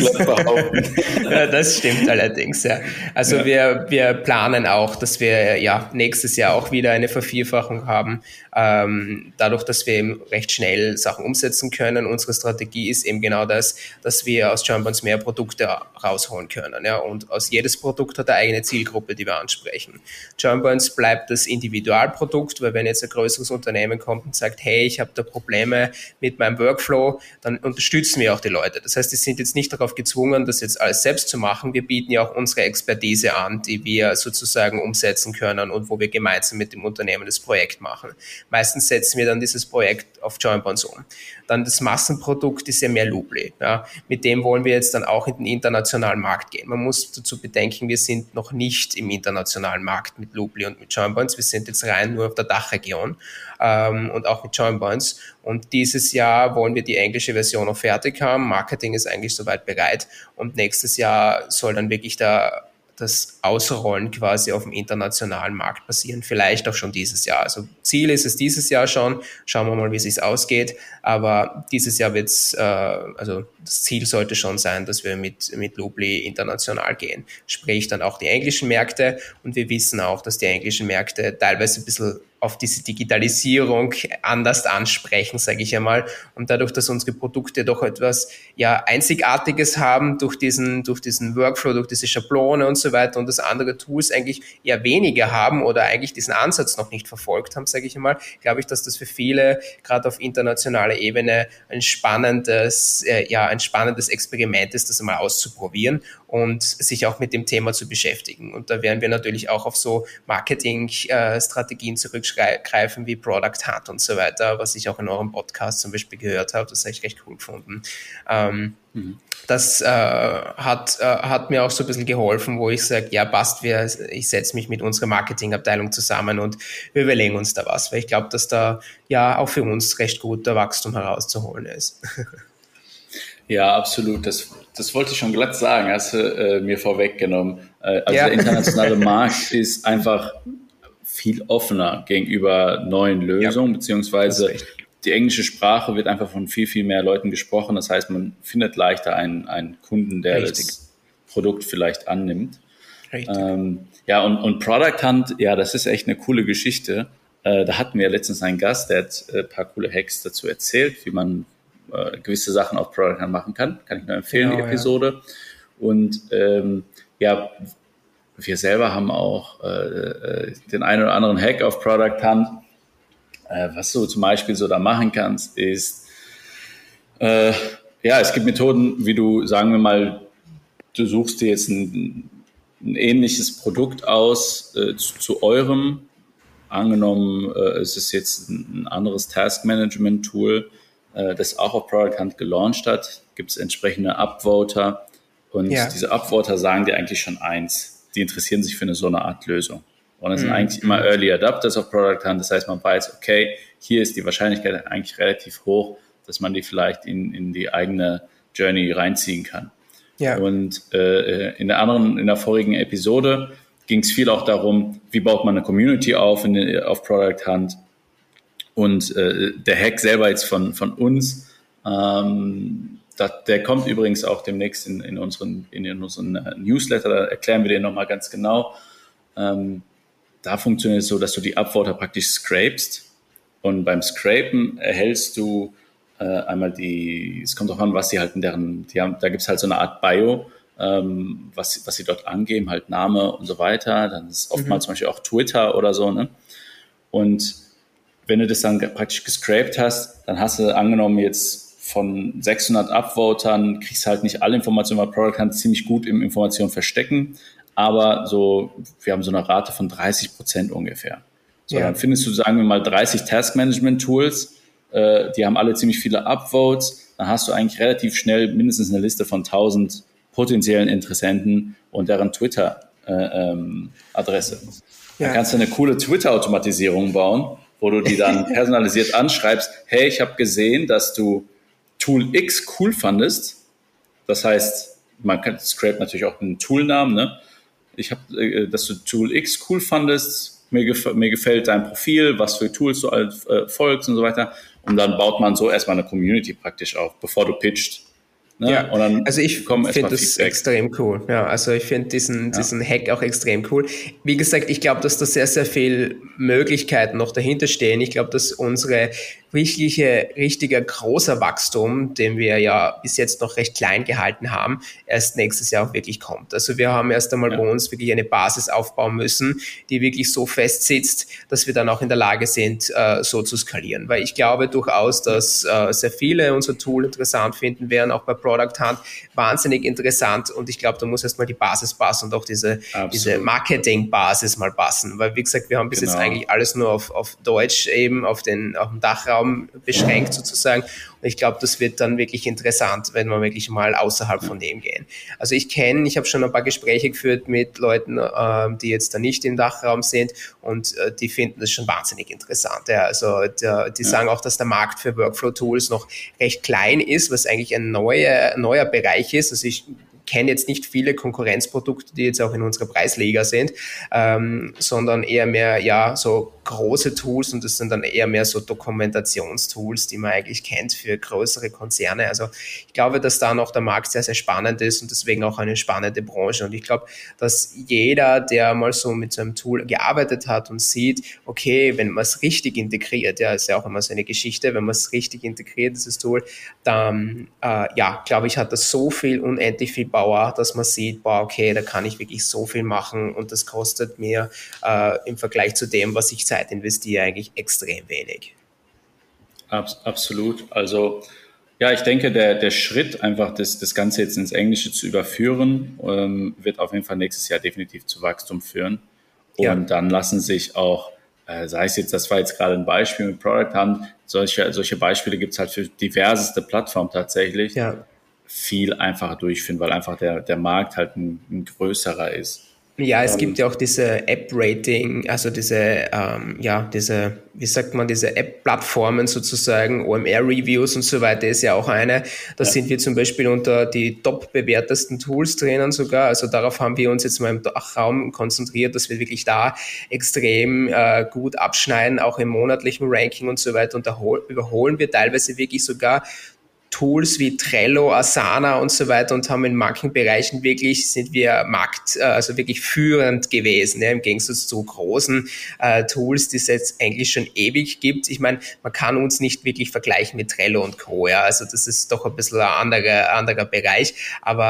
Ja, das stimmt allerdings, ja. Also ja. Wir planen auch, dass wir nächstes Jahr auch wieder eine Vervierfachung haben. Dadurch, dass wir eben recht schnell Sachen umsetzen können. Unsere Strategie ist eben genau das, dass wir aus JoinPoints mehr Produkte rausholen können. Ja. Und aus jedes Produkt hat eine eigene Zielgruppe, die wir ansprechen. JoinPoints bleibt das Individualprodukt, weil wenn jetzt ein größeres Unternehmen kommt und sagt, hey, ich habe da Probleme mit meinem Workflow, dann unterstützen wir auch die Leute. Das heißt, die sind jetzt nicht darauf gezwungen, das jetzt alles selbst zu machen. Wir bieten ja auch unsere Expertise an, die wir sozusagen umsetzen können und wo wir gemeinsam mit dem Unternehmen das Projekt machen. Meistens setzen wir dann dieses Projekt auf JoinPoints um. Dann das Massenprodukt ist ja mehr Looply. Ja. Mit dem wollen wir jetzt dann auch in den internationalen Markt gehen. Man muss dazu bedenken, wir sind noch nicht im internationalen Markt mit Looply und mit JoinPoints. Wir sind jetzt rein nur auf der Dachregion und auch mit JoinPoints. Und dieses Jahr wollen wir die englische Version noch fertig haben. Marketing ist eigentlich soweit bereit. Und nächstes Jahr soll dann wirklich das Ausrollen quasi auf dem internationalen Markt passieren. Vielleicht auch schon dieses Jahr. Also Ziel ist es dieses Jahr schon. Schauen wir mal, wie es sich ausgeht. Aber dieses Jahr wird's, also das Ziel sollte schon sein, dass wir mit Looply international gehen. Sprich dann auch die englischen Märkte. Und wir wissen auch, dass die englischen Märkte teilweise ein bisschen auf diese Digitalisierung anders ansprechen, sage ich einmal. Und dadurch, dass unsere Produkte doch etwas Einzigartiges haben durch diesen Workflow, durch diese Schablone und so weiter und das andere Tools eigentlich eher weniger haben oder eigentlich diesen Ansatz noch nicht verfolgt haben, sage ich einmal, glaube ich, dass das für viele gerade auf internationaler Ebene ein spannendes Experiment ist, das einmal auszuprobieren und sich auch mit dem Thema zu beschäftigen. Und da werden wir natürlich auch auf so Marketing-Strategien zurückgreifen wie Product Hunt und so weiter, was ich auch in eurem Podcast zum Beispiel gehört habe. Das habe ich recht cool gefunden. Das hat mir auch so ein bisschen geholfen, wo ich sage, ja passt, ich setze mich mit unserer Marketingabteilung zusammen und wir überlegen uns da was, weil ich glaube, dass da ja auch für uns recht guter Wachstum herauszuholen ist. Ja, absolut. Das wollte ich schon glatt sagen, hast du mir vorweggenommen. Der internationale Markt ist einfach viel offener gegenüber neuen Lösungen, beziehungsweise die englische Sprache wird einfach von viel, viel mehr Leuten gesprochen. Das heißt, man findet leichter einen Kunden, der das Produkt vielleicht annimmt. Und Product Hunt, das ist echt eine coole Geschichte. Da hatten wir letztens einen Gast, der hat ein paar coole Hacks dazu erzählt, wie man gewisse Sachen auf Product Hunt machen kann. Kann ich nur empfehlen, die Episode. Und wir selber haben auch den einen oder anderen Hack auf Product Hunt. Was du zum Beispiel so da machen kannst, ist, es gibt Methoden, wie du, sagen wir mal, du suchst dir jetzt ein ähnliches Produkt aus zu eurem. Angenommen, es ist jetzt ein anderes Task-Management-Tool, das auch auf Product Hunt gelauncht hat, gibt es entsprechende Upvoter und diese Upvoter sagen dir eigentlich schon eins, die interessieren sich für so eine Art Lösung. Und das sind eigentlich immer Early Adopters auf Product Hunt, das heißt, man weiß, okay, hier ist die Wahrscheinlichkeit eigentlich relativ hoch, dass man die vielleicht in die eigene Journey reinziehen kann. Ja. Und in der vorigen Episode ging es viel auch darum, wie baut man eine Community auf Product Hunt. Und der Hack selber jetzt von uns, der kommt übrigens auch demnächst in unseren Newsletter, da erklären wir den nochmal ganz genau. Da funktioniert es so, dass du die Upvoter praktisch scrapest und beim Scrapen erhältst du einmal es kommt auch an, was sie halt da gibt es halt so eine Art Bio, was sie dort angeben, halt Name und so weiter. Dann ist oftmals zum Beispiel auch Twitter oder so, ne? Und wenn du das dann praktisch gescraped hast, dann hast du angenommen jetzt von 600 Upvotern, kriegst halt nicht alle Informationen, weil Product Hunt ziemlich gut im Informationen verstecken, aber wir haben so eine Rate von 30% ungefähr. So, dann findest du, sagen wir mal, 30 Task-Management-Tools, die haben alle ziemlich viele Upvotes, dann hast du eigentlich relativ schnell mindestens eine Liste von 1000 potenziellen Interessenten und deren Twitter-Adresse. Dann kannst du eine coole Twitter-Automatisierung bauen, wo du die dann personalisiert anschreibst, hey, ich habe gesehen, dass du Tool X cool fandest. Das heißt, man scrape natürlich auch einen Toolnamen, ne? Dass du Tool X cool fandest, mir gefällt dein Profil, was für Tools du folgst und so weiter. Und dann baut man so erstmal eine Community praktisch auf, bevor du pitcht. Ne? Ja, und dann also ich finde das extrem cool. Ja, also ich finde diesen Hack auch extrem cool. Wie gesagt, ich glaube, dass da sehr, sehr viel Möglichkeiten noch dahinter stehen. Ich glaube, dass unsere richtiger großer Wachstum, den wir ja bis jetzt noch recht klein gehalten haben, erst nächstes Jahr auch wirklich kommt. Also wir haben erst einmal bei uns wirklich eine Basis aufbauen müssen, die wirklich so fest sitzt, dass wir dann auch in der Lage sind, so zu skalieren. Weil ich glaube durchaus, dass sehr viele unser Tool interessant finden werden, auch bei Product Hunt, wahnsinnig interessant, und ich glaube, da muss erstmal die Basis passen und auch diese Marketing-Basis mal passen. Weil wie gesagt, wir haben bis jetzt eigentlich alles nur auf Deutsch eben, auf dem Dachraum beschränkt sozusagen. Und ich glaube, das wird dann wirklich interessant, wenn wir wirklich mal außerhalb von dem gehen. Also ich habe schon ein paar Gespräche geführt mit Leuten, die jetzt da nicht im Dachraum sind, und die finden das schon wahnsinnig interessant. Ja. Also die sagen auch, dass der Markt für Workflow-Tools noch recht klein ist, was eigentlich ein neuer Bereich ist. Also ich kenne jetzt nicht viele Konkurrenzprodukte, die jetzt auch in unserer Preisliga sind, sondern eher mehr so große Tools, und das sind dann eher mehr so Dokumentationstools, die man eigentlich kennt für größere Konzerne. Also ich glaube, dass da noch der Markt sehr, sehr spannend ist und deswegen auch eine spannende Branche. Und ich glaube, dass jeder, der mal so mit so einem Tool gearbeitet hat und sieht, okay, wenn man es richtig integriert, ist ja auch immer so eine Geschichte, wenn man es richtig integriert, dieses Tool, dann, glaube ich, hat das so viel, unendlich viel Power, dass man sieht, okay, da kann ich wirklich so viel machen, und das kostet mir im Vergleich zu dem, was ich Zeit investiere, eigentlich extrem wenig. Absolut. Also ich denke, der Schritt, einfach das Ganze jetzt ins Englische zu überführen, wird auf jeden Fall nächstes Jahr definitiv zu Wachstum führen. Und dann lassen sich auch, sei es jetzt, das war jetzt gerade ein Beispiel mit Product Hunt, solche Beispiele gibt es halt für diverseste Plattformen tatsächlich, viel einfacher durchführen, weil einfach der Markt halt ein größerer ist. Ja, es gibt ja auch diese App-Rating, also diese App-Plattformen sozusagen, OMR-Reviews und so weiter ist ja auch eine. Da sind wir zum Beispiel unter die top-bewertesten Tools drinnen sogar. Also darauf haben wir uns jetzt mal im Dachraum konzentriert, dass wir wirklich da extrem gut abschneiden, auch im monatlichen Ranking und so weiter. Und da überholen wir teilweise wirklich sogar Tools wie Trello, Asana und so weiter, und haben in manchen Bereichen sind wir wirklich führend gewesen, im Gegensatz zu großen Tools, die es jetzt eigentlich schon ewig gibt. Ich meine, man kann uns nicht wirklich vergleichen mit Trello und Co. Ja. Also das ist doch ein bisschen ein anderer Bereich, aber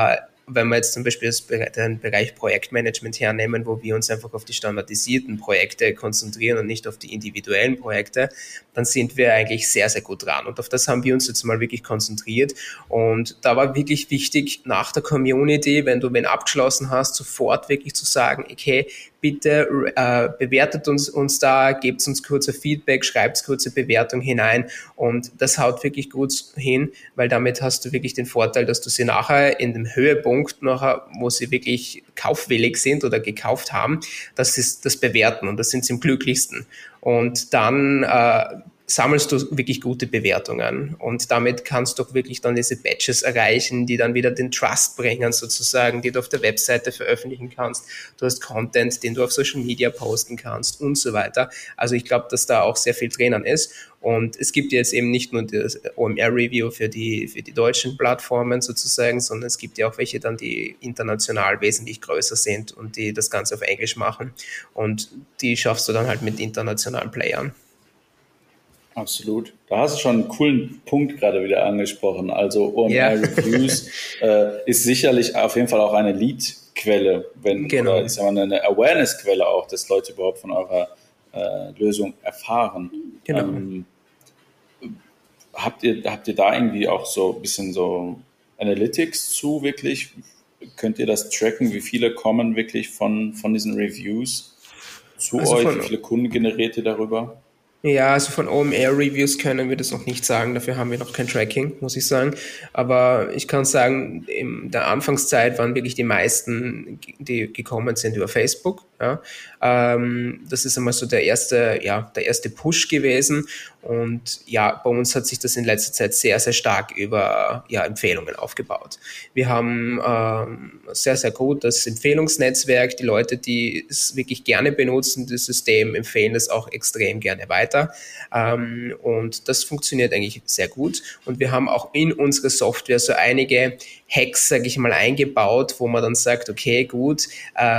wenn wir jetzt zum Beispiel den Bereich Projektmanagement hernehmen, wo wir uns einfach auf die standardisierten Projekte konzentrieren und nicht auf die individuellen Projekte, dann sind wir eigentlich sehr, sehr gut dran. Und auf das haben wir uns jetzt mal wirklich konzentriert. Und da war wirklich wichtig, nach der Community, wenn du wen abgeschlossen hast, sofort wirklich zu sagen, okay, bitte bewertet uns da, gebt uns kurze Feedback, schreibt kurze Bewertung hinein und das haut wirklich gut hin, weil damit hast du wirklich den Vorteil, dass du sie nachher in dem Höhepunkt, wo sie wirklich kaufwillig sind oder gekauft haben, dass sie das bewerten und das sind sie am glücklichsten. Und dann sammelst du wirklich gute Bewertungen und damit kannst du auch wirklich dann diese Badges erreichen, die dann wieder den Trust bringen sozusagen, die du auf der Webseite veröffentlichen kannst. Du hast Content, den du auf Social Media posten kannst und so weiter. Also ich glaube, dass da auch sehr viel drinnen ist und es gibt jetzt eben nicht nur das OMR-Review für die deutschen Plattformen sozusagen, sondern es gibt ja auch welche dann, die international wesentlich größer sind und die das Ganze auf Englisch machen und die schaffst du dann halt mit internationalen Playern. Absolut. Da hast du schon einen coolen Punkt gerade wieder angesprochen. Also OMR-Reviews ist sicherlich auf jeden Fall auch eine Lead-Quelle, oder ich sag mal eine Awareness-Quelle auch, dass Leute überhaupt von eurer Lösung erfahren. Genau. Habt ihr da irgendwie auch so ein bisschen so Analytics zu wirklich? Könnt ihr das tracken, wie viele kommen wirklich von diesen Reviews zu euch? Wie viele Kunden generiert ihr darüber? Ja, also von OMR-Reviews können wir das noch nicht sagen, dafür haben wir noch kein Tracking, muss ich sagen. Aber ich kann sagen, in der Anfangszeit waren wirklich die meisten, die gekommen sind über Facebook. Ja. Das ist einmal so der erste Push gewesen. Und ja, bei uns hat sich das in letzter Zeit sehr, sehr stark über Empfehlungen aufgebaut. Wir haben sehr, sehr gut das Empfehlungsnetzwerk. Die Leute, die es wirklich gerne benutzen, das System, empfehlen es auch extrem gerne weiter. Und das funktioniert eigentlich sehr gut. Und wir haben auch in unsere Software so einige Hacks, sage ich mal, eingebaut, wo man dann sagt, okay, gut,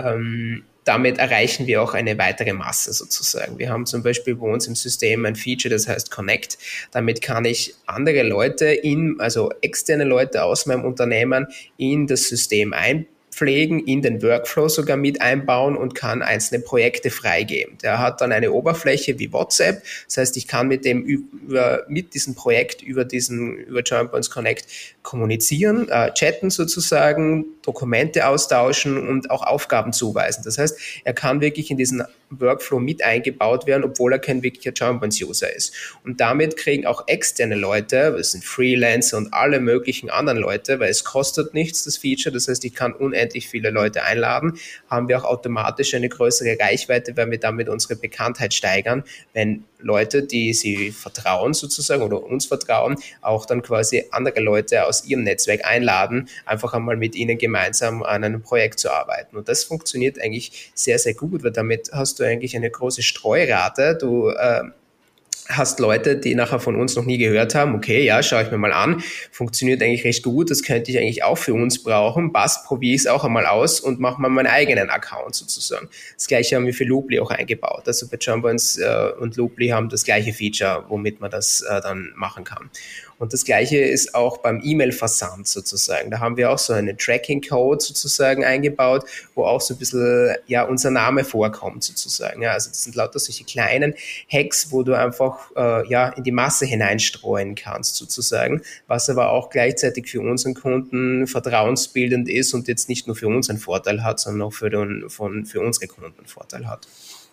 damit erreichen wir auch eine weitere Masse sozusagen. Wir haben zum Beispiel bei uns im System ein Feature, das heißt Connect. Damit kann ich andere Leute, also externe Leute aus meinem Unternehmen in das System einpflegen, in den Workflow sogar mit einbauen und kann einzelne Projekte freigeben. Der hat dann eine Oberfläche wie WhatsApp. Das heißt, ich kann mit diesem Projekt über Jointpoints Connect kommunizieren, chatten sozusagen, Dokumente austauschen und auch Aufgaben zuweisen. Das heißt, er kann wirklich in diesen Workflow mit eingebaut werden, obwohl er kein wirklicher Jointpoints-User ist. Und damit kriegen auch externe Leute, das sind Freelancer und alle möglichen anderen Leute, weil es kostet nichts, das Feature, das heißt, ich kann unendlich viele Leute einladen, haben wir auch automatisch eine größere Reichweite, weil wir damit unsere Bekanntheit steigern, wenn Leute, die sie vertrauen sozusagen oder uns vertrauen, auch dann quasi andere Leute aus ihrem Netzwerk einladen, einfach einmal mit ihnen gemeinsam an einem Projekt zu arbeiten. Und das funktioniert eigentlich sehr, sehr gut, weil damit hast du eigentlich eine große Streurate. Du hast Leute, die nachher von uns noch nie gehört haben, okay, ja, schaue ich mir mal an, funktioniert eigentlich recht gut, das könnte ich eigentlich auch für uns brauchen, passt, probiere ich es auch einmal aus und mache mal meinen eigenen Account sozusagen. Das gleiche haben wir für Looply auch eingebaut, also bei Jointpoints und Looply haben das gleiche Feature, womit man das dann machen kann. Und das Gleiche ist auch beim E-Mail-Versand sozusagen. Da haben wir auch so einen Tracking-Code sozusagen eingebaut, wo auch so ein bisschen unser Name vorkommt sozusagen. Ja, also das sind lauter solche kleinen Hacks, wo du einfach in die Masse hineinstreuen kannst sozusagen, was aber auch gleichzeitig für unseren Kunden vertrauensbildend ist und jetzt nicht nur für uns einen Vorteil hat, sondern auch für unsere Kunden einen Vorteil hat.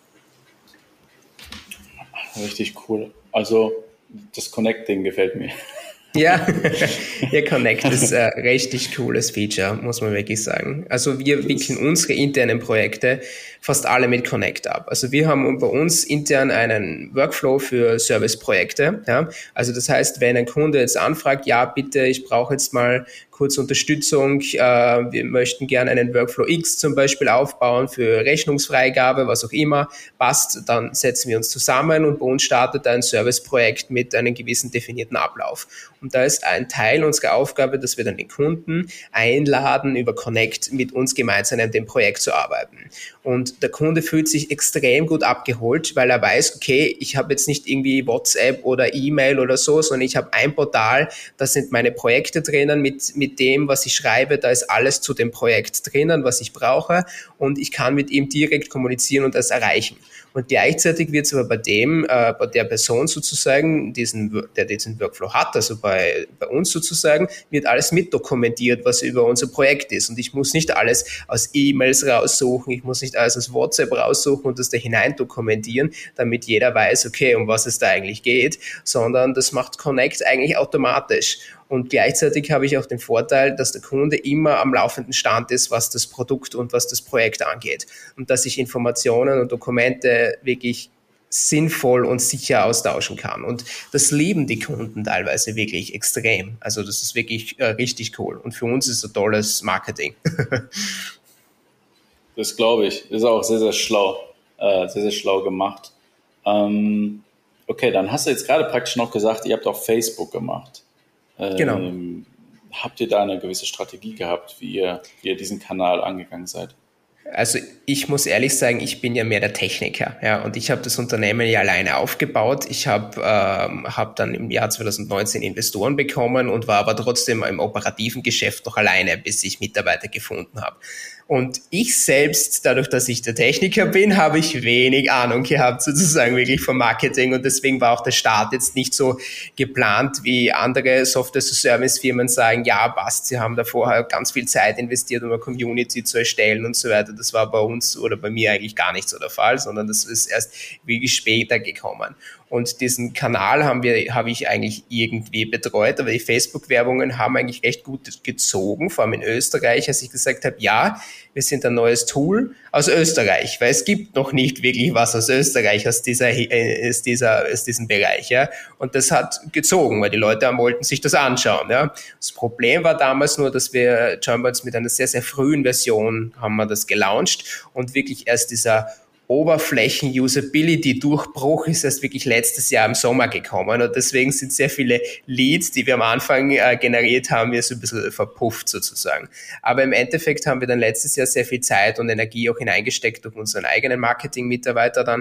Richtig cool. Also das Connect-Ding gefällt mir. Ja, Connect ist ein richtig cooles Feature, muss man wirklich sagen. Also wir wickeln unsere internen Projekte fast alle mit Connect ab. Also wir haben bei uns intern einen Workflow für Serviceprojekte. Ja? Also das heißt, wenn ein Kunde jetzt anfragt, ja bitte, ich brauche jetzt mal kurz Unterstützung, wir möchten gerne einen Workflow X zum Beispiel aufbauen für Rechnungsfreigabe, was auch immer, passt, dann setzen wir uns zusammen und bei uns startet ein Serviceprojekt mit einem gewissen definierten Ablauf. Und da ist ein Teil unserer Aufgabe, dass wir dann den Kunden einladen, über Connect mit uns gemeinsam an dem Projekt zu arbeiten. Und der Kunde fühlt sich extrem gut abgeholt, weil er weiß, okay, ich habe jetzt nicht irgendwie WhatsApp oder E-Mail oder so, sondern ich habe ein Portal, da sind meine Projekte drinnen mit dem, was ich schreibe, da ist alles zu dem Projekt drinnen, was ich brauche und ich kann mit ihm direkt kommunizieren und das erreichen. Und gleichzeitig wird es aber bei der Person sozusagen, der diesen Workflow hat, also bei uns sozusagen, wird alles mitdokumentiert, was über unser Projekt ist. Und ich muss nicht alles aus E-Mails raussuchen, ich muss nicht alles aus WhatsApp raussuchen und das da hinein dokumentieren, damit jeder weiß, okay, um was es da eigentlich geht, sondern das macht Connect eigentlich automatisch. Und gleichzeitig habe ich auch den Vorteil, dass der Kunde immer am laufenden Stand ist, was das Produkt und was das Projekt angeht. Und dass ich Informationen und Dokumente wirklich sinnvoll und sicher austauschen kann. Und das lieben die Kunden teilweise wirklich extrem. Also das ist wirklich richtig cool. Und für uns ist es ein tolles Marketing. Das glaube ich. Ist auch sehr, sehr schlau. Sehr, sehr schlau gemacht. Okay, dann hast du jetzt gerade praktisch noch gesagt, ihr habt auch Facebook gemacht. Genau. Habt ihr da eine gewisse Strategie gehabt, wie ihr diesen Kanal angegangen seid? Also ich muss ehrlich sagen, ich bin ja mehr der Techniker, ja, und ich habe das Unternehmen ja alleine aufgebaut. Ich hab dann im Jahr 2019 Investoren bekommen und war aber trotzdem im operativen Geschäft noch alleine, bis ich Mitarbeiter gefunden habe. Und ich selbst, dadurch, dass ich der Techniker bin, habe ich wenig Ahnung gehabt, sozusagen wirklich vom Marketing. Und deswegen war auch der Start jetzt nicht so geplant, wie andere Software-Service-Firmen sagen, ja, passt, sie haben da vorher ganz viel Zeit investiert, um eine Community zu erstellen und so weiter. Das war bei uns oder bei mir eigentlich gar nicht so der Fall, sondern das ist erst wirklich später gekommen. Und diesen Kanal habe ich eigentlich irgendwie betreut, aber die Facebook-Werbungen haben eigentlich recht gut gezogen, vor allem in Österreich, als ich gesagt habe, ja, wir sind ein neues Tool aus Österreich, weil es gibt noch nicht wirklich was aus Österreich, aus diesem Bereich, ja. Und das hat gezogen, weil die Leute wollten sich das anschauen, ja. Das Problem war damals nur, dass wir Joinpoints mit einer sehr, sehr frühen Version haben wir das gelauncht und wirklich erst dieser Oberflächen-Usability-Durchbruch ist erst wirklich letztes Jahr im Sommer gekommen und deswegen sind sehr viele Leads, die wir am Anfang generiert haben, so ein bisschen verpufft sozusagen. Aber im Endeffekt haben wir dann letztes Jahr sehr viel Zeit und Energie auch hineingesteckt durch unseren eigenen Marketing-Mitarbeiter dann,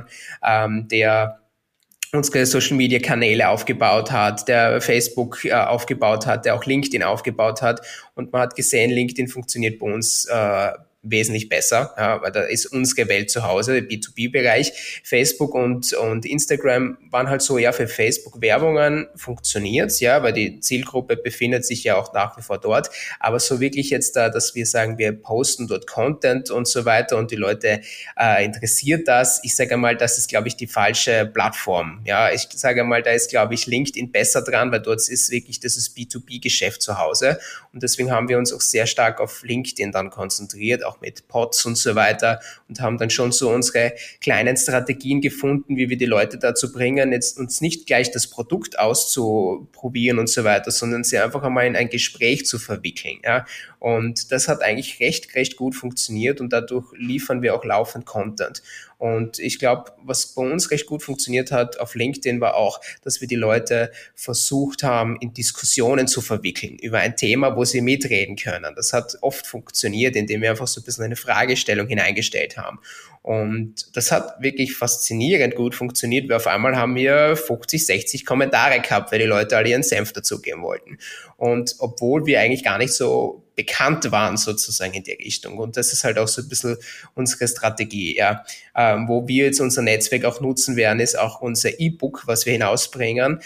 der unsere Social-Media-Kanäle aufgebaut hat, der Facebook aufgebaut hat, der auch LinkedIn aufgebaut hat und man hat gesehen, LinkedIn funktioniert bei uns wesentlich besser, ja, weil da ist unsere Welt zu Hause, der B2B-Bereich. Facebook und Instagram waren halt so, ja, für Facebook-Werbungen funktioniert's, ja, weil die Zielgruppe befindet sich ja auch nach wie vor dort, aber so wirklich jetzt da, dass wir sagen, wir posten dort Content und so weiter und die Leute interessiert das, ich sage einmal, das ist, glaube ich, die falsche Plattform, ja, ich sage einmal, da ist, glaube ich, LinkedIn besser dran, weil dort ist wirklich das B2B-Geschäft zu Hause und deswegen haben wir uns auch sehr stark auf LinkedIn dann konzentriert, auch mit Pods und so weiter und haben dann schon so unsere kleinen Strategien gefunden, wie wir die Leute dazu bringen, jetzt uns nicht gleich das Produkt auszuprobieren und so weiter, sondern sie einfach einmal in ein Gespräch zu verwickeln. Ja? Und das hat eigentlich recht gut funktioniert und dadurch liefern wir auch laufend Content. Und ich glaube, was bei uns recht gut funktioniert hat auf LinkedIn war auch, dass wir die Leute versucht haben, in Diskussionen zu verwickeln über ein Thema, wo sie mitreden können. Das hat oft funktioniert, indem wir einfach so ein bisschen eine Fragestellung hineingestellt haben. Und das hat wirklich faszinierend gut funktioniert, weil auf einmal haben wir 50, 60 Kommentare gehabt, weil die Leute alle ihren Senf dazugeben wollten. Und obwohl wir eigentlich gar nicht so bekannt waren sozusagen in die Richtung. Und das ist halt auch so ein bisschen unsere Strategie, ja. Wo wir jetzt unser Netzwerk auch nutzen werden, ist auch unser E-Book, was wir hinausbringen,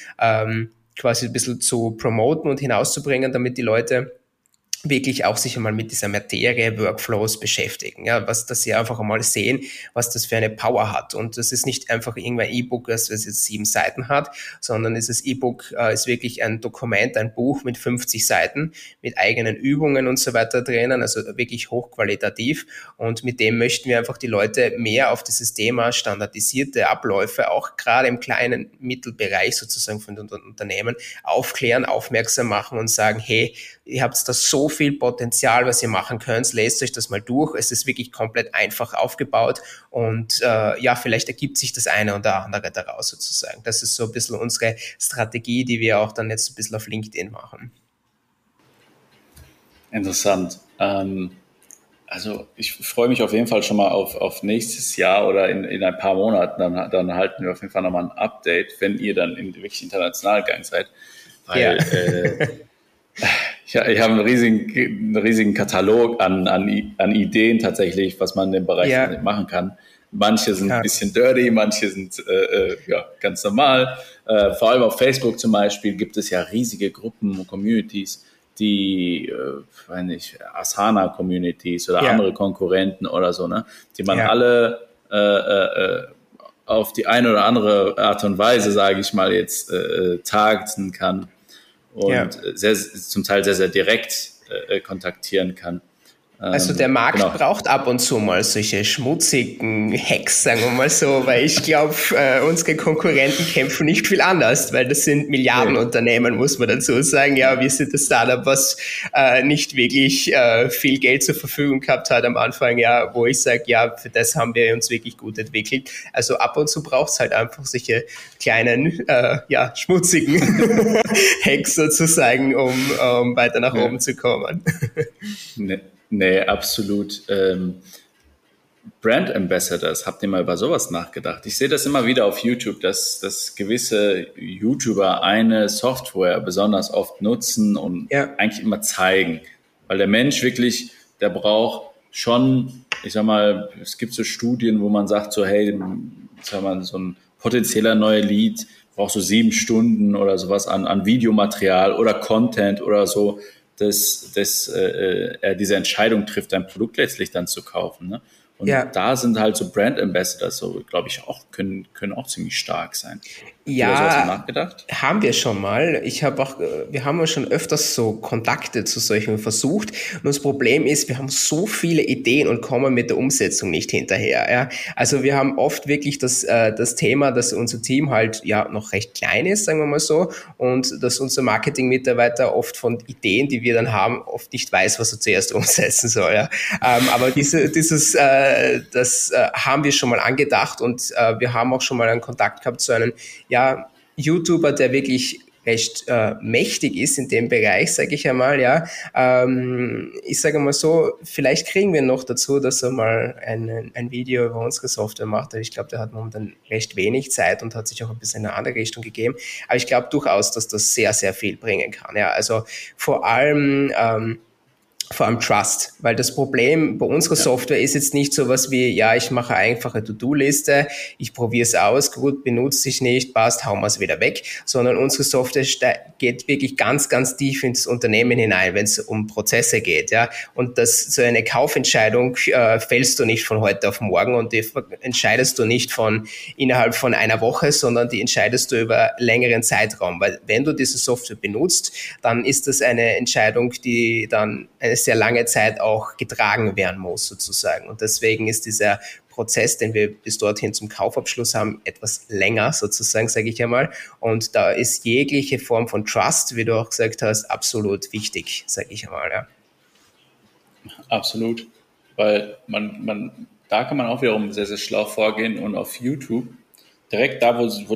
quasi ein bisschen zu promoten und hinauszubringen, damit die Leute wirklich auch sich einmal mit dieser Materie Workflows beschäftigen, ja, dass sie einfach einmal sehen, was das für eine Power hat. Und das ist nicht einfach irgendein E-Book, das jetzt 7 Seiten hat, sondern dieses E-Book ist wirklich ein Dokument, ein Buch mit 50 Seiten, mit eigenen Übungen und so weiter drinnen, also wirklich hochqualitativ. Und mit dem möchten wir einfach die Leute mehr auf dieses Thema standardisierte Abläufe, auch gerade im kleinen Mittelbereich sozusagen von den Unternehmen, aufklären, aufmerksam machen und sagen, hey, ihr habt da so viel Potenzial, was ihr machen könnt. Lest euch das mal durch. Es ist wirklich komplett einfach aufgebaut und vielleicht ergibt sich das eine oder andere daraus sozusagen. Das ist so ein bisschen unsere Strategie, die wir auch dann jetzt ein bisschen auf LinkedIn machen. Interessant. Also ich freue mich auf jeden Fall schon mal auf nächstes Jahr oder in ein paar Monaten. Dann halten wir auf jeden Fall nochmal ein Update, wenn ihr dann wirklich international gegangen seid. Weil ich habe einen riesigen Katalog an Ideen tatsächlich, was man in dem Bereich machen kann. Manche sind ein bisschen dirty, manche sind ganz normal. Vor allem auf Facebook zum Beispiel gibt es ja riesige Gruppen und Communities, die, Asana-Communities oder andere Konkurrenten oder so, ne, die man alle auf die eine oder andere Art und Weise, sage ich mal jetzt, targeten kann und zum Teil sehr, sehr direkt kontaktieren kann. Also der Markt braucht ab und zu mal solche schmutzigen Hacks, sagen wir mal so, weil ich glaube, unsere Konkurrenten kämpfen nicht viel anders, weil das sind Milliardenunternehmen, muss man dazu sagen. Ja, wir sind das Startup, was nicht wirklich viel Geld zur Verfügung gehabt hat am Anfang, ja, wo ich sage, ja, für das haben wir uns wirklich gut entwickelt. Also ab und zu braucht es halt einfach solche kleinen, schmutzigen Hacks sozusagen, um weiter nach oben zu kommen. Nee, absolut. Brand Ambassadors, habt ihr mal über sowas nachgedacht? Ich sehe das immer wieder auf YouTube, dass gewisse YouTuber eine Software besonders oft nutzen und eigentlich immer zeigen. Weil der Mensch wirklich, der braucht schon, ich sag mal, es gibt so Studien, wo man sagt so, hey, sag mal, so ein potenzieller neuer Lead braucht so 7 Stunden oder sowas an Videomaterial oder Content oder so, dass er diese Entscheidung trifft, ein Produkt letztlich dann zu kaufen. Ne? Und da sind halt so Brand Ambassadors, so glaube ich auch, können auch ziemlich stark sein. Ja, nachgedacht? haben wir schon mal. Wir haben schon öfters so Kontakte zu solchen versucht. Und das Problem ist, wir haben so viele Ideen und kommen mit der Umsetzung nicht hinterher. Ja? Also wir haben oft wirklich das Thema, dass unser Team halt noch recht klein ist, sagen wir mal so, und dass unser Marketing-Mitarbeiter oft von Ideen, die wir dann haben, oft nicht weiß, was er zuerst umsetzen soll. Ja? Aber das haben wir schon mal angedacht und wir haben auch schon mal einen Kontakt gehabt zu einem YouTuber, der wirklich recht mächtig ist in dem Bereich, sage ich einmal, ich sage mal so, vielleicht kriegen wir noch dazu, dass er mal ein Video über unsere Software macht. Ich glaube, der hat momentan recht wenig Zeit und hat sich auch ein bisschen in eine andere Richtung gegeben. Aber ich glaube durchaus, dass das sehr, sehr viel bringen kann. Ja, also vor allem Trust, weil das Problem bei unserer Software ist jetzt nicht so was wie, ich mache eine einfache To-Do-Liste, ich probiere es aus, gut, benutze ich nicht, passt, hauen wir es wieder weg, sondern unsere Software geht wirklich ganz, ganz tief ins Unternehmen hinein, wenn es um Prozesse geht, und so eine Kaufentscheidung fällst du nicht von heute auf morgen und die entscheidest du nicht innerhalb von einer Woche, sondern die entscheidest du über längeren Zeitraum, weil wenn du diese Software benutzt, dann ist das eine Entscheidung, die dann eine sehr lange Zeit auch getragen werden muss sozusagen. Und deswegen ist dieser Prozess, den wir bis dorthin zum Kaufabschluss haben, etwas länger sozusagen, sage ich einmal. Und da ist jegliche Form von Trust, wie du auch gesagt hast, absolut wichtig, sage ich einmal. Ja. Absolut, weil da kann man auch wiederum sehr, sehr schlau vorgehen und auf YouTube direkt da, wo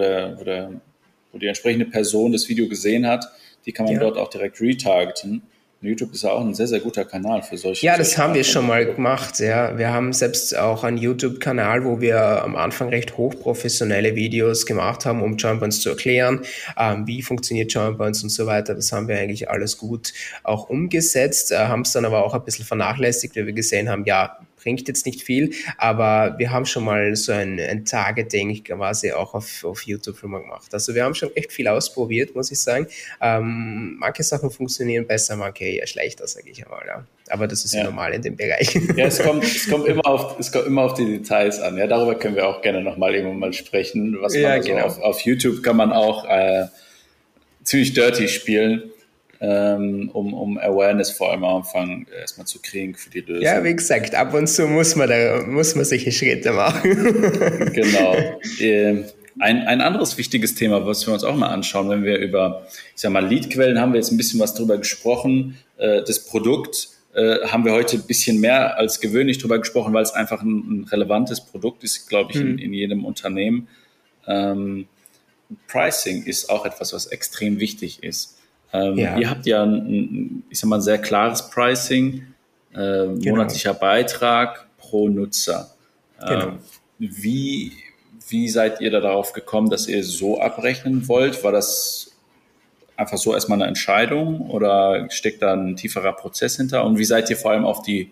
die entsprechende Person das Video gesehen hat, die kann man dort auch direkt retargeten. YouTube ist ja auch ein sehr, sehr guter Kanal für solche. Ja, das haben wir schon mal gemacht. Ja, wir haben selbst auch einen YouTube-Kanal, wo wir am Anfang recht hochprofessionelle Videos gemacht haben, um Joinpoints zu erklären, wie funktioniert Joinpoints und so weiter. Das haben wir eigentlich alles gut auch umgesetzt, haben es dann aber auch ein bisschen vernachlässigt, weil wir gesehen haben, bringt jetzt nicht viel, aber wir haben schon mal so ein Targeting quasi auch auf YouTube schon mal gemacht. Also wir haben schon echt viel ausprobiert, muss ich sagen. Manche Sachen funktionieren besser, manche eher schlechter, sage ich einmal. Ja. Aber das ist normal in dem Bereich. Ja, es kommt immer auf die Details an. Ja, darüber können wir auch gerne nochmal irgendwann mal sprechen. Was man auf YouTube kann man auch ziemlich dirty spielen. Um Awareness vor allem am Anfang erstmal zu kriegen für die Lösung. Ja, wie gesagt, ab und zu muss man solche Schritte machen. Genau. Ein anderes wichtiges Thema, was wir uns auch mal anschauen, wenn wir über, ich sag mal, Leadquellen haben wir jetzt ein bisschen was drüber gesprochen. Das Produkt haben wir heute ein bisschen mehr als gewöhnlich drüber gesprochen, weil es einfach ein relevantes Produkt ist, glaube ich, in jedem Unternehmen. Pricing ist auch etwas, was extrem wichtig ist. Ihr habt ja ich sag mal, ein sehr klares Pricing, monatlicher Beitrag pro Nutzer. Genau. Wie seid ihr da darauf gekommen, dass ihr so abrechnen wollt? War das einfach so erstmal eine Entscheidung oder steckt da ein tieferer Prozess hinter? Und wie seid ihr vor allem auf die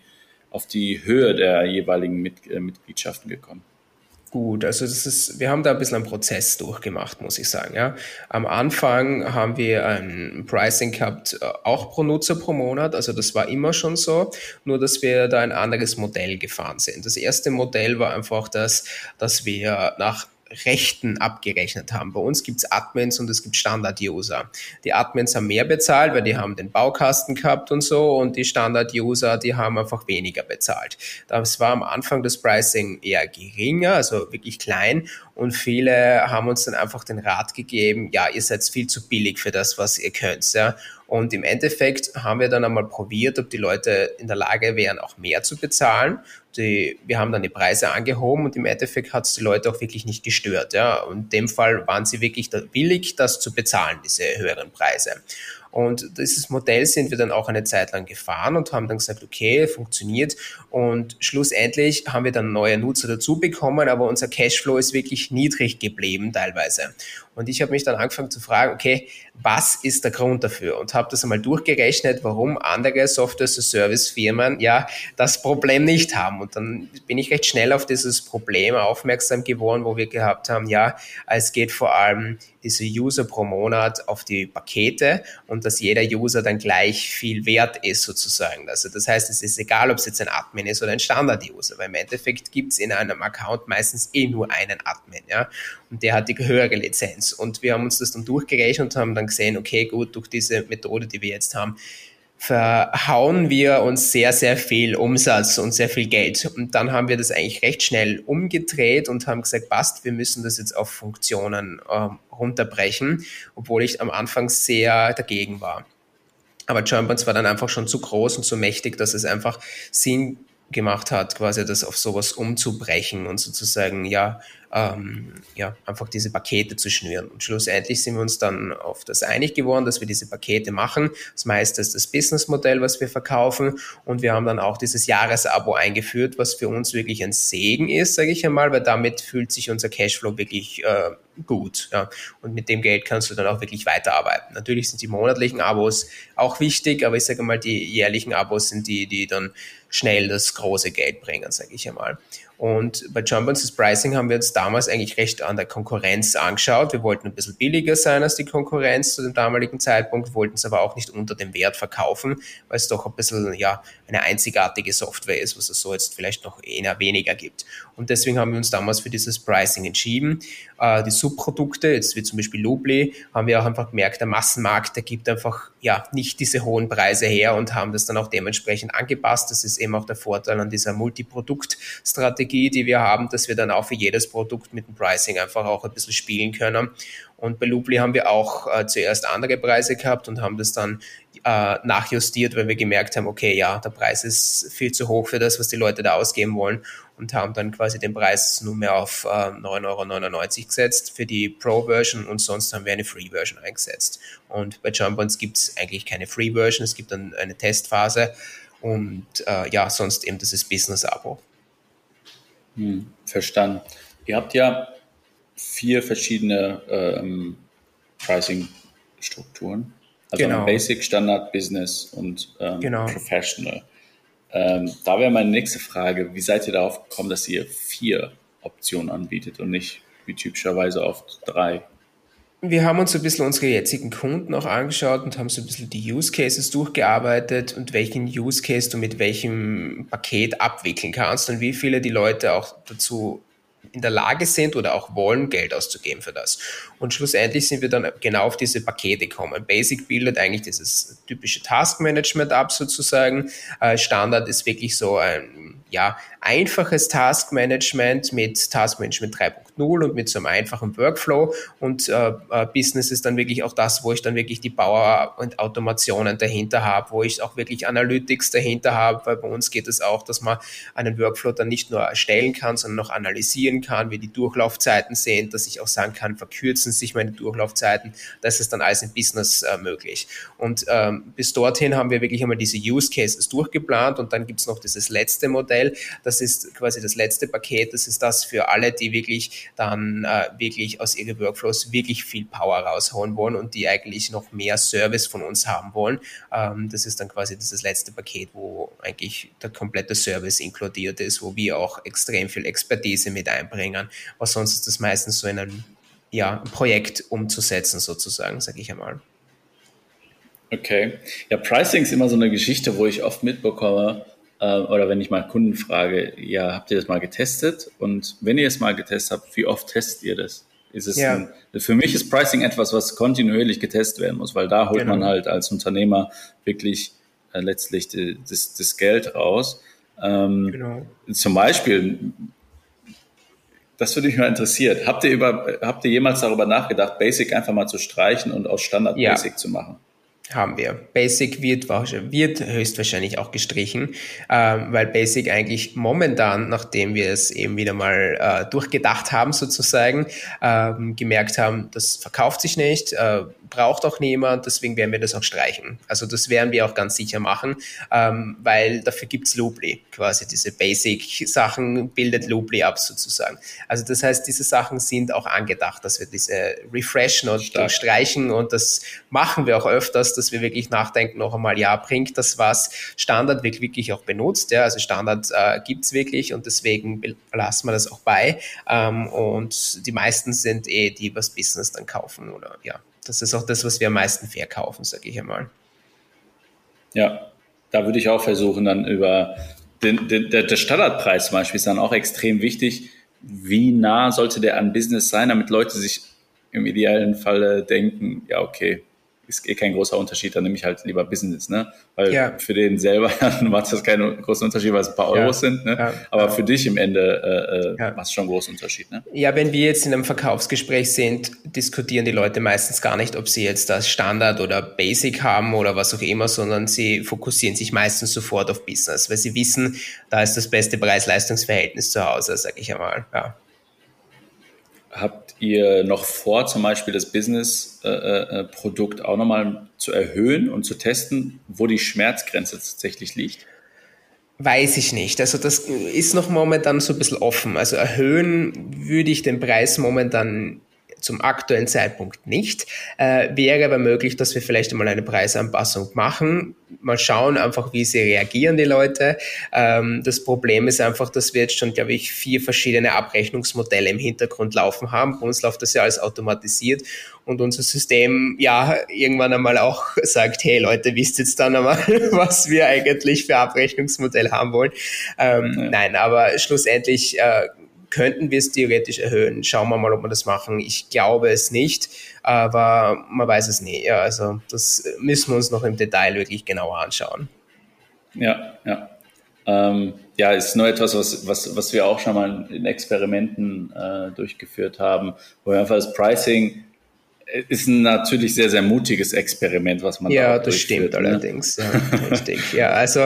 Höhe der jeweiligen Mitgliedschaften gekommen? Gut, also wir haben da ein bisschen einen Prozess durchgemacht, muss ich sagen. Ja. Am Anfang haben wir ein Pricing gehabt, auch pro Nutzer pro Monat, also das war immer schon so, nur dass wir da ein anderes Modell gefahren sind. Das erste Modell war einfach dass wir nach Rechten abgerechnet haben. Bei uns gibt's Admins und es gibt Standard-User. Die Admins haben mehr bezahlt, weil die haben den Baukasten gehabt und so, und die Standard-User, die haben einfach weniger bezahlt. Das war am Anfang das Pricing eher geringer, also wirklich klein, und viele haben uns dann einfach den Rat gegeben, ja, ihr seid viel zu billig für das, was ihr könnt. Ja. Und im Endeffekt haben wir dann einmal probiert, ob die Leute in der Lage wären, auch mehr zu bezahlen. Wir haben dann die Preise angehoben und im Endeffekt hat es die Leute auch wirklich nicht gestört. Ja. Und in dem Fall waren sie wirklich willig, das zu bezahlen, diese höheren Preise. Und dieses Modell sind wir dann auch eine Zeit lang gefahren und haben dann gesagt, okay, funktioniert. Und schlussendlich haben wir dann neue Nutzer dazu bekommen, aber unser Cashflow ist wirklich niedrig geblieben teilweise. Und ich habe mich dann angefangen zu fragen, okay, was ist der Grund dafür? Und habe das einmal durchgerechnet, warum andere Software-as-a-Service-Firmen ja das Problem nicht haben. Und dann bin ich recht schnell auf dieses Problem aufmerksam geworden, wo wir gehabt haben, ja, es geht vor allem diese User pro Monat auf die Pakete und dass jeder User dann gleich viel wert ist sozusagen. Also das heißt, es ist egal, ob es jetzt ein Admin ist oder ein Standard-User, weil im Endeffekt gibt es in einem Account meistens nur einen Admin, ja, und der hat die höhere Lizenz. Und wir haben uns das dann durchgerechnet und haben dann gesehen, okay, gut, durch diese Methode, die wir jetzt haben, verhauen wir uns sehr, sehr viel Umsatz und sehr viel Geld. Und dann haben wir das eigentlich recht schnell umgedreht und haben gesagt, passt, wir müssen das jetzt auf Funktionen runterbrechen, obwohl ich am Anfang sehr dagegen war. Aber Jump war dann einfach schon zu groß und zu mächtig, dass es einfach Sinn gemacht hat, quasi das auf sowas umzubrechen und sozusagen, einfach diese Pakete zu schnüren. Und schlussendlich sind wir uns dann auf das einig geworden, dass wir diese Pakete machen. Das meiste ist das Businessmodell, was wir verkaufen. Und wir haben dann auch dieses Jahresabo eingeführt, was für uns wirklich ein Segen ist, sage ich einmal, weil damit fühlt sich unser Cashflow wirklich gut. Ja. Und mit dem Geld kannst du dann auch wirklich weiterarbeiten. Natürlich sind die monatlichen Abos auch wichtig, aber ich sage mal, die jährlichen Abos sind die dann schnell das große Geld bringen, sage ich einmal. Und bei Jumpons Pricing haben wir uns damals eigentlich recht an der Konkurrenz angeschaut. Wir wollten ein bisschen billiger sein als die Konkurrenz zu dem damaligen Zeitpunkt, wollten es aber auch nicht unter dem Wert verkaufen, weil es doch ein bisschen eine einzigartige Software ist, was es so jetzt vielleicht noch eher weniger gibt. Und deswegen haben wir uns damals für dieses Pricing entschieden. Die Subprodukte, jetzt wie zum Beispiel Looply, haben wir auch einfach gemerkt, der Massenmarkt, der gibt einfach nicht diese hohen Preise her und haben das dann auch dementsprechend angepasst. Das ist eben auch der Vorteil an dieser Multiprodukt-Strategie, die wir haben, dass wir dann auch für jedes Produkt mit dem Pricing einfach auch ein bisschen spielen können. Und bei Looply haben wir auch zuerst andere Preise gehabt und haben das dann nachjustiert, weil wir gemerkt haben, okay, der Preis ist viel zu hoch für das, was die Leute da ausgeben wollen, und haben dann quasi den Preis nur mehr auf 9,99 € gesetzt für die Pro-Version und sonst haben wir eine Free-Version eingesetzt. Und bei Jumpons gibt es eigentlich keine Free-Version, es gibt dann eine Testphase und sonst eben dieses Business-Abo. Verstanden. Ihr habt ja 4 verschiedene Pricing-Strukturen. Also Genau. Basic, Standard, Business und Genau. Professional. Da wäre meine nächste Frage, wie seid ihr darauf gekommen, dass ihr 4 Optionen anbietet und nicht wie typischerweise oft 3? Wir haben uns ein bisschen unsere jetzigen Kunden auch angeschaut und haben so ein bisschen die Use Cases durchgearbeitet und welchen Use Case du mit welchem Paket abwickeln kannst und wie viele die Leute auch dazu in der Lage sind oder auch wollen, Geld auszugeben für das. Und schlussendlich sind wir dann genau auf diese Pakete gekommen. Basic bildet eigentlich dieses typische Taskmanagement ab sozusagen. Standard ist wirklich so ein einfaches Taskmanagement mit Taskmanagement 2.0 und mit so einem einfachen Workflow und Business ist dann wirklich auch das, wo ich dann wirklich die Power und Automationen dahinter habe, wo ich auch wirklich Analytics dahinter habe, weil bei uns geht es auch, dass man einen Workflow dann nicht nur erstellen kann, sondern auch analysieren kann, wie die Durchlaufzeiten sind, dass ich auch sagen kann, verkürzen sich meine Durchlaufzeiten, das ist dann alles im Business möglich. Und bis dorthin haben wir wirklich einmal diese Use Cases durchgeplant und dann gibt es noch dieses letzte Modell, das ist quasi das letzte Paket, das ist das für alle, die wirklich dann wirklich aus ihren Workflows wirklich viel Power rausholen wollen und die eigentlich noch mehr Service von uns haben wollen. Das ist dann quasi dieses letzte Paket, wo eigentlich der komplette Service inkludiert ist, wo wir auch extrem viel Expertise mit einbringen, was sonst ist das meistens so in einem Projekt umzusetzen sozusagen, sage ich einmal. Okay. Ja, Pricing ist immer so eine Geschichte, wo ich oft mitbekomme, oder wenn ich mal Kunden frage, ja, habt ihr das mal getestet? Und wenn ihr es mal getestet habt, wie oft testet ihr das? Für mich ist Pricing etwas, was kontinuierlich getestet werden muss, weil da holt man halt als Unternehmer wirklich letztlich das Geld raus. Zum Beispiel, das würde mich mal interessieren, habt ihr jemals darüber nachgedacht, Basic einfach mal zu streichen und aus Standard Basic zu machen? Haben wir. Basic wird höchstwahrscheinlich auch gestrichen, weil Basic eigentlich momentan, nachdem wir es eben wieder mal durchgedacht haben sozusagen, gemerkt haben, das verkauft sich nicht, braucht auch niemand, deswegen werden wir das auch streichen. Also das werden wir auch ganz sicher machen, weil dafür gibt's Looply, quasi diese Basic-Sachen bildet Looply ab sozusagen. Also das heißt, diese Sachen sind auch angedacht, dass wir diese refreshen und streichen und das machen wir auch öfters, dass wir wirklich nachdenken noch einmal, ja, bringt das was? Standard wird wirklich auch benutzt, ja, also Standard gibt's wirklich und deswegen lassen wir das auch bei und die meisten sind die was Business dann kaufen oder ja. Das ist auch das, was wir am meisten verkaufen, sage ich einmal. Ja, da würde ich auch versuchen, dann über der Standardpreis zum Beispiel ist dann auch extrem wichtig. Wie nah sollte der an Business sein, damit Leute sich im idealen Falle denken, ja, okay, ist kein großer Unterschied, dann nehme ich halt lieber Business, ne? Weil für den selber macht das keinen großen Unterschied, weil es ein paar Euros sind, ne? Aber für dich im Ende macht es schon einen großen Unterschied, ne? Ja, wenn wir jetzt in einem Verkaufsgespräch sind, diskutieren die Leute meistens gar nicht, ob sie jetzt das Standard oder Basic haben oder was auch immer, sondern sie fokussieren sich meistens sofort auf Business, weil sie wissen, da ist das beste Preis-Leistungs-Verhältnis zu Hause, sage ich einmal, ja. Habt ihr noch vor, zum Beispiel das Business-Produkt auch nochmal zu erhöhen und zu testen, wo die Schmerzgrenze tatsächlich liegt? Weiß ich nicht. Also das ist noch momentan so ein bisschen offen. Also erhöhen würde ich den Preis momentan zum aktuellen Zeitpunkt nicht. Wäre aber möglich, dass wir vielleicht einmal eine Preisanpassung machen. Mal schauen einfach, wie sie reagieren, die Leute. Das Problem ist einfach, dass wir jetzt schon, glaube ich, 4 verschiedene Abrechnungsmodelle im Hintergrund laufen haben. Bei uns läuft das ja alles automatisiert und unser System ja irgendwann einmal auch sagt, hey Leute, wisst jetzt dann einmal, was wir eigentlich für Abrechnungsmodell haben wollen. Nein, aber schlussendlich könnten wir es theoretisch erhöhen. Schauen wir mal, ob wir das machen. Ich glaube es nicht, aber man weiß es nie. Ja, also das müssen wir uns noch im Detail wirklich genauer anschauen. Ja. Ist nur etwas, was wir auch schon mal in Experimenten durchgeführt haben, wo wir einfach das Pricing ist ein natürlich sehr, sehr mutiges Experiment, was man da das stimmt allerdings. Ja, richtig. Ja, also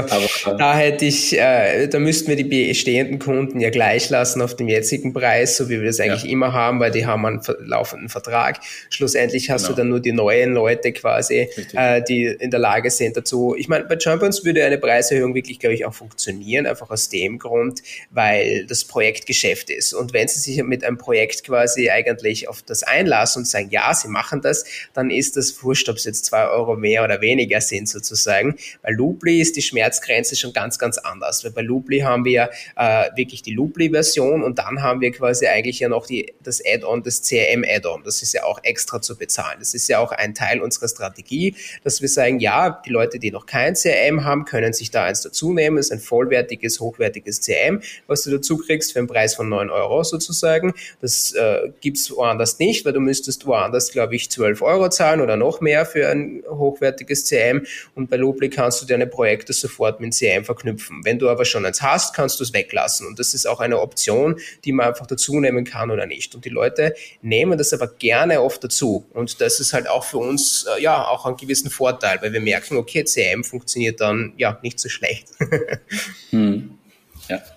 da müssten wir die bestehenden Kunden ja gleich lassen auf dem jetzigen Preis, so wie wir das eigentlich immer haben, weil die haben einen laufenden Vertrag. Schlussendlich hast du dann nur die neuen Leute quasi, die in der Lage sind dazu. Ich meine, bei Joinpoints würde eine Preiserhöhung wirklich, glaube ich, auch funktionieren, einfach aus dem Grund, weil das Projekt Geschäft ist. Und wenn sie sich mit einem Projekt quasi eigentlich auf das einlassen und sagen, ja, sie machen das, dann ist das wurscht, ob es jetzt 2 Euro mehr oder weniger sind sozusagen. Bei Looply ist die Schmerzgrenze schon ganz, ganz anders, weil bei Looply haben wir wirklich die Looply-Version und dann haben wir quasi eigentlich ja noch das Add-on, das CRM-Add-on. Das ist ja auch extra zu bezahlen. Das ist ja auch ein Teil unserer Strategie, dass wir sagen, ja, die Leute, die noch kein CRM haben, können sich da eins dazu nehmen. Das ist ein vollwertiges, hochwertiges CRM, was du dazu kriegst für einen Preis von 9 Euro sozusagen. Das gibt's woanders nicht, weil du müsstest woanders, glaube glaube ich, 12 Euro zahlen oder noch mehr für ein hochwertiges CRM und bei Looply kannst du deine Projekte sofort mit CRM verknüpfen. Wenn du aber schon eins hast, kannst du es weglassen und das ist auch eine Option, die man einfach dazu nehmen kann oder nicht. Und die Leute nehmen das aber gerne oft dazu und das ist halt auch für uns auch einen gewissen Vorteil, weil wir merken, okay, CRM funktioniert dann nicht so schlecht. Ja.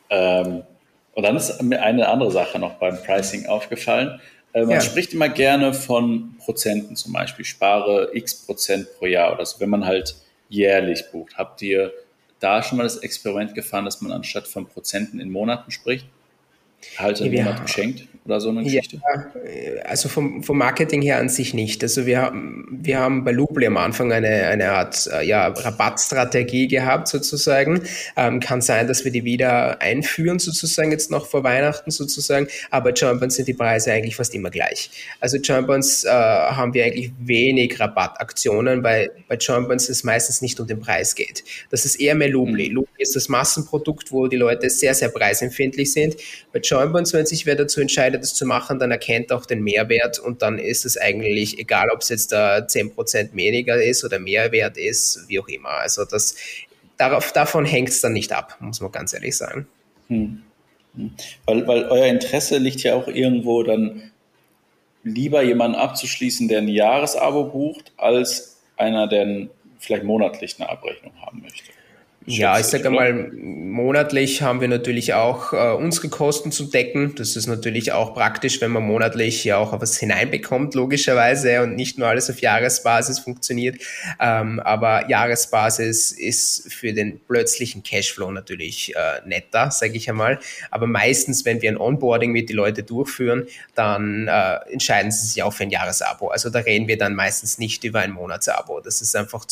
Und dann ist mir eine andere Sache noch beim Pricing aufgefallen. Man spricht immer gerne von Prozenten, zum Beispiel spare x% pro Jahr oder so, wenn man halt jährlich bucht. Habt ihr da schon mal das Experiment gefahren, dass man anstatt von Prozenten in Monaten spricht? Halt einen Monat geschenkt oder so eine Geschichte? Ja, also vom Marketing her an sich nicht. Also wir haben bei Looply am Anfang eine Art Rabattstrategie gehabt sozusagen. Kann sein, dass wir die wieder einführen sozusagen jetzt noch vor Weihnachten sozusagen, aber bei Jump-Ons sind die Preise eigentlich fast immer gleich. Also Jump-Ons haben wir eigentlich wenig Rabattaktionen, weil bei Jump-Ons es meistens nicht um den Preis geht. Das ist eher mehr Looply. Looply ist das Massenprodukt, wo die Leute sehr, sehr preisempfindlich sind. Bei Jump-Ons, wenn sich wer dazu entscheidet, das zu machen, dann erkennt auch den Mehrwert und dann ist es eigentlich egal, ob es jetzt da 10% weniger ist oder Mehrwert ist, wie auch immer. Also davon hängt es dann nicht ab, muss man ganz ehrlich sagen. Weil euer Interesse liegt ja auch irgendwo dann lieber jemanden abzuschließen, der ein Jahresabo bucht, als einer, der vielleicht monatlich eine Abrechnung haben möchte. Ja, ich sage mal, monatlich haben wir natürlich auch unsere Kosten zu decken. Das ist natürlich auch praktisch, wenn man monatlich ja auch was hineinbekommt, logischerweise, und nicht nur alles auf Jahresbasis funktioniert. Aber Jahresbasis ist für den plötzlichen Cashflow natürlich netter, sage ich einmal. Aber meistens, wenn wir ein Onboarding mit den Leuten durchführen, dann entscheiden sie sich auch für ein Jahresabo. Also da reden wir dann meistens nicht über ein Monatsabo. Das ist einfach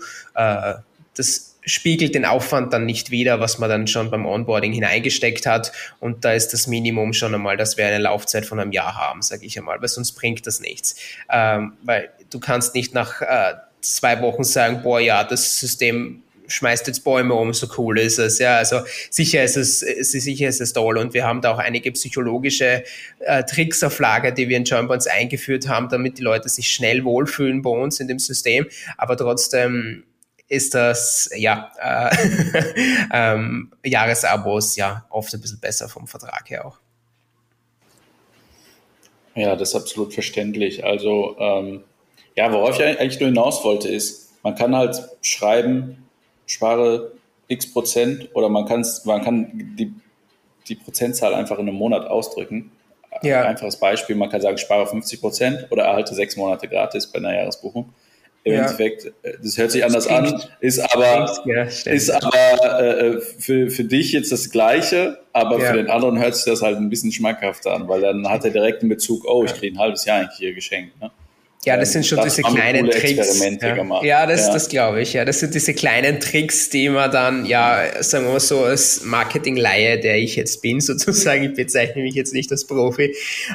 das spiegelt den Aufwand dann nicht wider, was man dann schon beim Onboarding hineingesteckt hat. Und da ist das Minimum schon einmal, dass wir eine Laufzeit von einem Jahr haben, sage ich einmal, weil sonst bringt das nichts. Weil du kannst nicht nach 2 Wochen sagen, das System schmeißt jetzt Bäume um, so cool ist es. Ja, also sicher ist es toll und wir haben da auch einige psychologische Tricks auf Lager, die wir in Jump-Ons eingeführt haben, damit die Leute sich schnell wohlfühlen bei uns in dem System, aber trotzdem ist das, Jahresabos oft ein bisschen besser vom Vertrag her auch. Ja, das ist absolut verständlich. Also, worauf ich eigentlich nur hinaus wollte, ist, man kann halt schreiben, spare x% oder man kann die Prozentzahl einfach in einem Monat ausdrücken. Ja. Ein einfaches Beispiel, man kann sagen, spare 50% oder erhalte 6 Monate gratis bei einer Jahresbuchung. Im Endeffekt, das hört sich anders an, ist aber für dich jetzt das Gleiche, aber für den anderen hört sich das halt ein bisschen schmackhafter an, weil dann hat er direkt einen Bezug, ich kriege ein halbes Jahr eigentlich hier geschenkt. Ne? Ja, das sind schon diese kleinen Tricks. Gemacht. Das glaube ich. Ja, das sind diese kleinen Tricks, die man dann, sagen wir mal so, als Marketing-Laie, der ich jetzt bin, sozusagen, ich bezeichne mich jetzt nicht als Profi,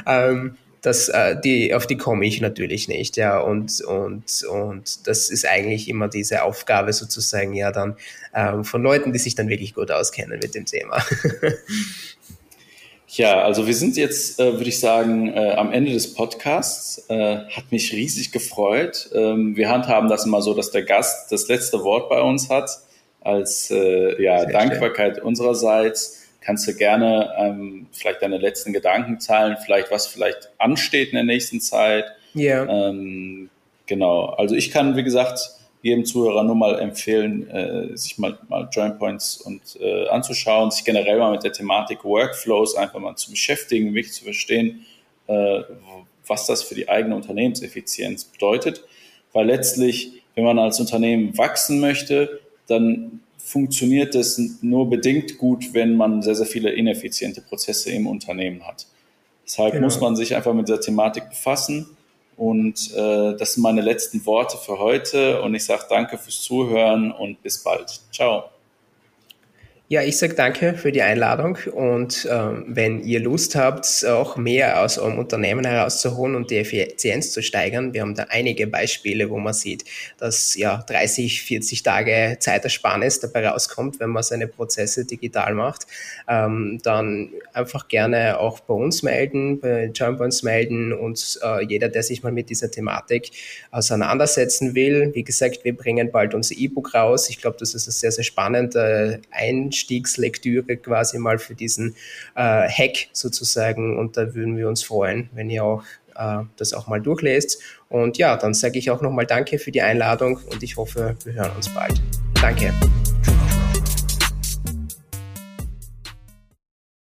auf die komme ich natürlich nicht, und das ist eigentlich immer diese Aufgabe sozusagen, dann von Leuten, die sich dann wirklich gut auskennen mit dem Thema. Ja, also wir sind jetzt, würde ich sagen, am Ende des Podcasts. Hat mich riesig gefreut. Wir handhaben das immer so, dass der Gast das letzte Wort bei uns hat, als Dankbarkeit unsererseits. Kannst du gerne vielleicht deine letzten Gedanken teilen, was vielleicht ansteht in der nächsten Zeit. Ja. Genau, also ich kann, wie gesagt, jedem Zuhörer nur mal empfehlen, sich mal Joinpoints anzuschauen, sich generell mal mit der Thematik Workflows einfach mal zu beschäftigen, wirklich zu verstehen, was das für die eigene Unternehmenseffizienz bedeutet. Weil letztlich, wenn man als Unternehmen wachsen möchte, dann funktioniert es nur bedingt gut, wenn man sehr, sehr viele ineffiziente Prozesse im Unternehmen hat. Deshalb muss man sich einfach mit dieser Thematik befassen. Und das sind meine letzten Worte für heute. Und ich sage danke fürs Zuhören und bis bald. Ciao. Ja, ich sage danke für die Einladung und wenn ihr Lust habt, auch mehr aus eurem Unternehmen herauszuholen und die Effizienz zu steigern, wir haben da einige Beispiele, wo man sieht, dass 30, 40 Tage Zeitersparnis dabei rauskommt, wenn man seine Prozesse digital macht, dann einfach gerne auch bei uns melden, bei Joinpoints melden und jeder, der sich mal mit dieser Thematik auseinandersetzen will. Wie gesagt, wir bringen bald unser E-Book raus. Ich glaube, das ist eine sehr, sehr spannende Einstiegslektüre quasi mal für diesen Hack sozusagen. Und da würden wir uns freuen, wenn ihr auch das auch mal durchlest. Und ja, dann sage ich auch nochmal Danke für die Einladung und ich hoffe, wir hören uns bald. Danke.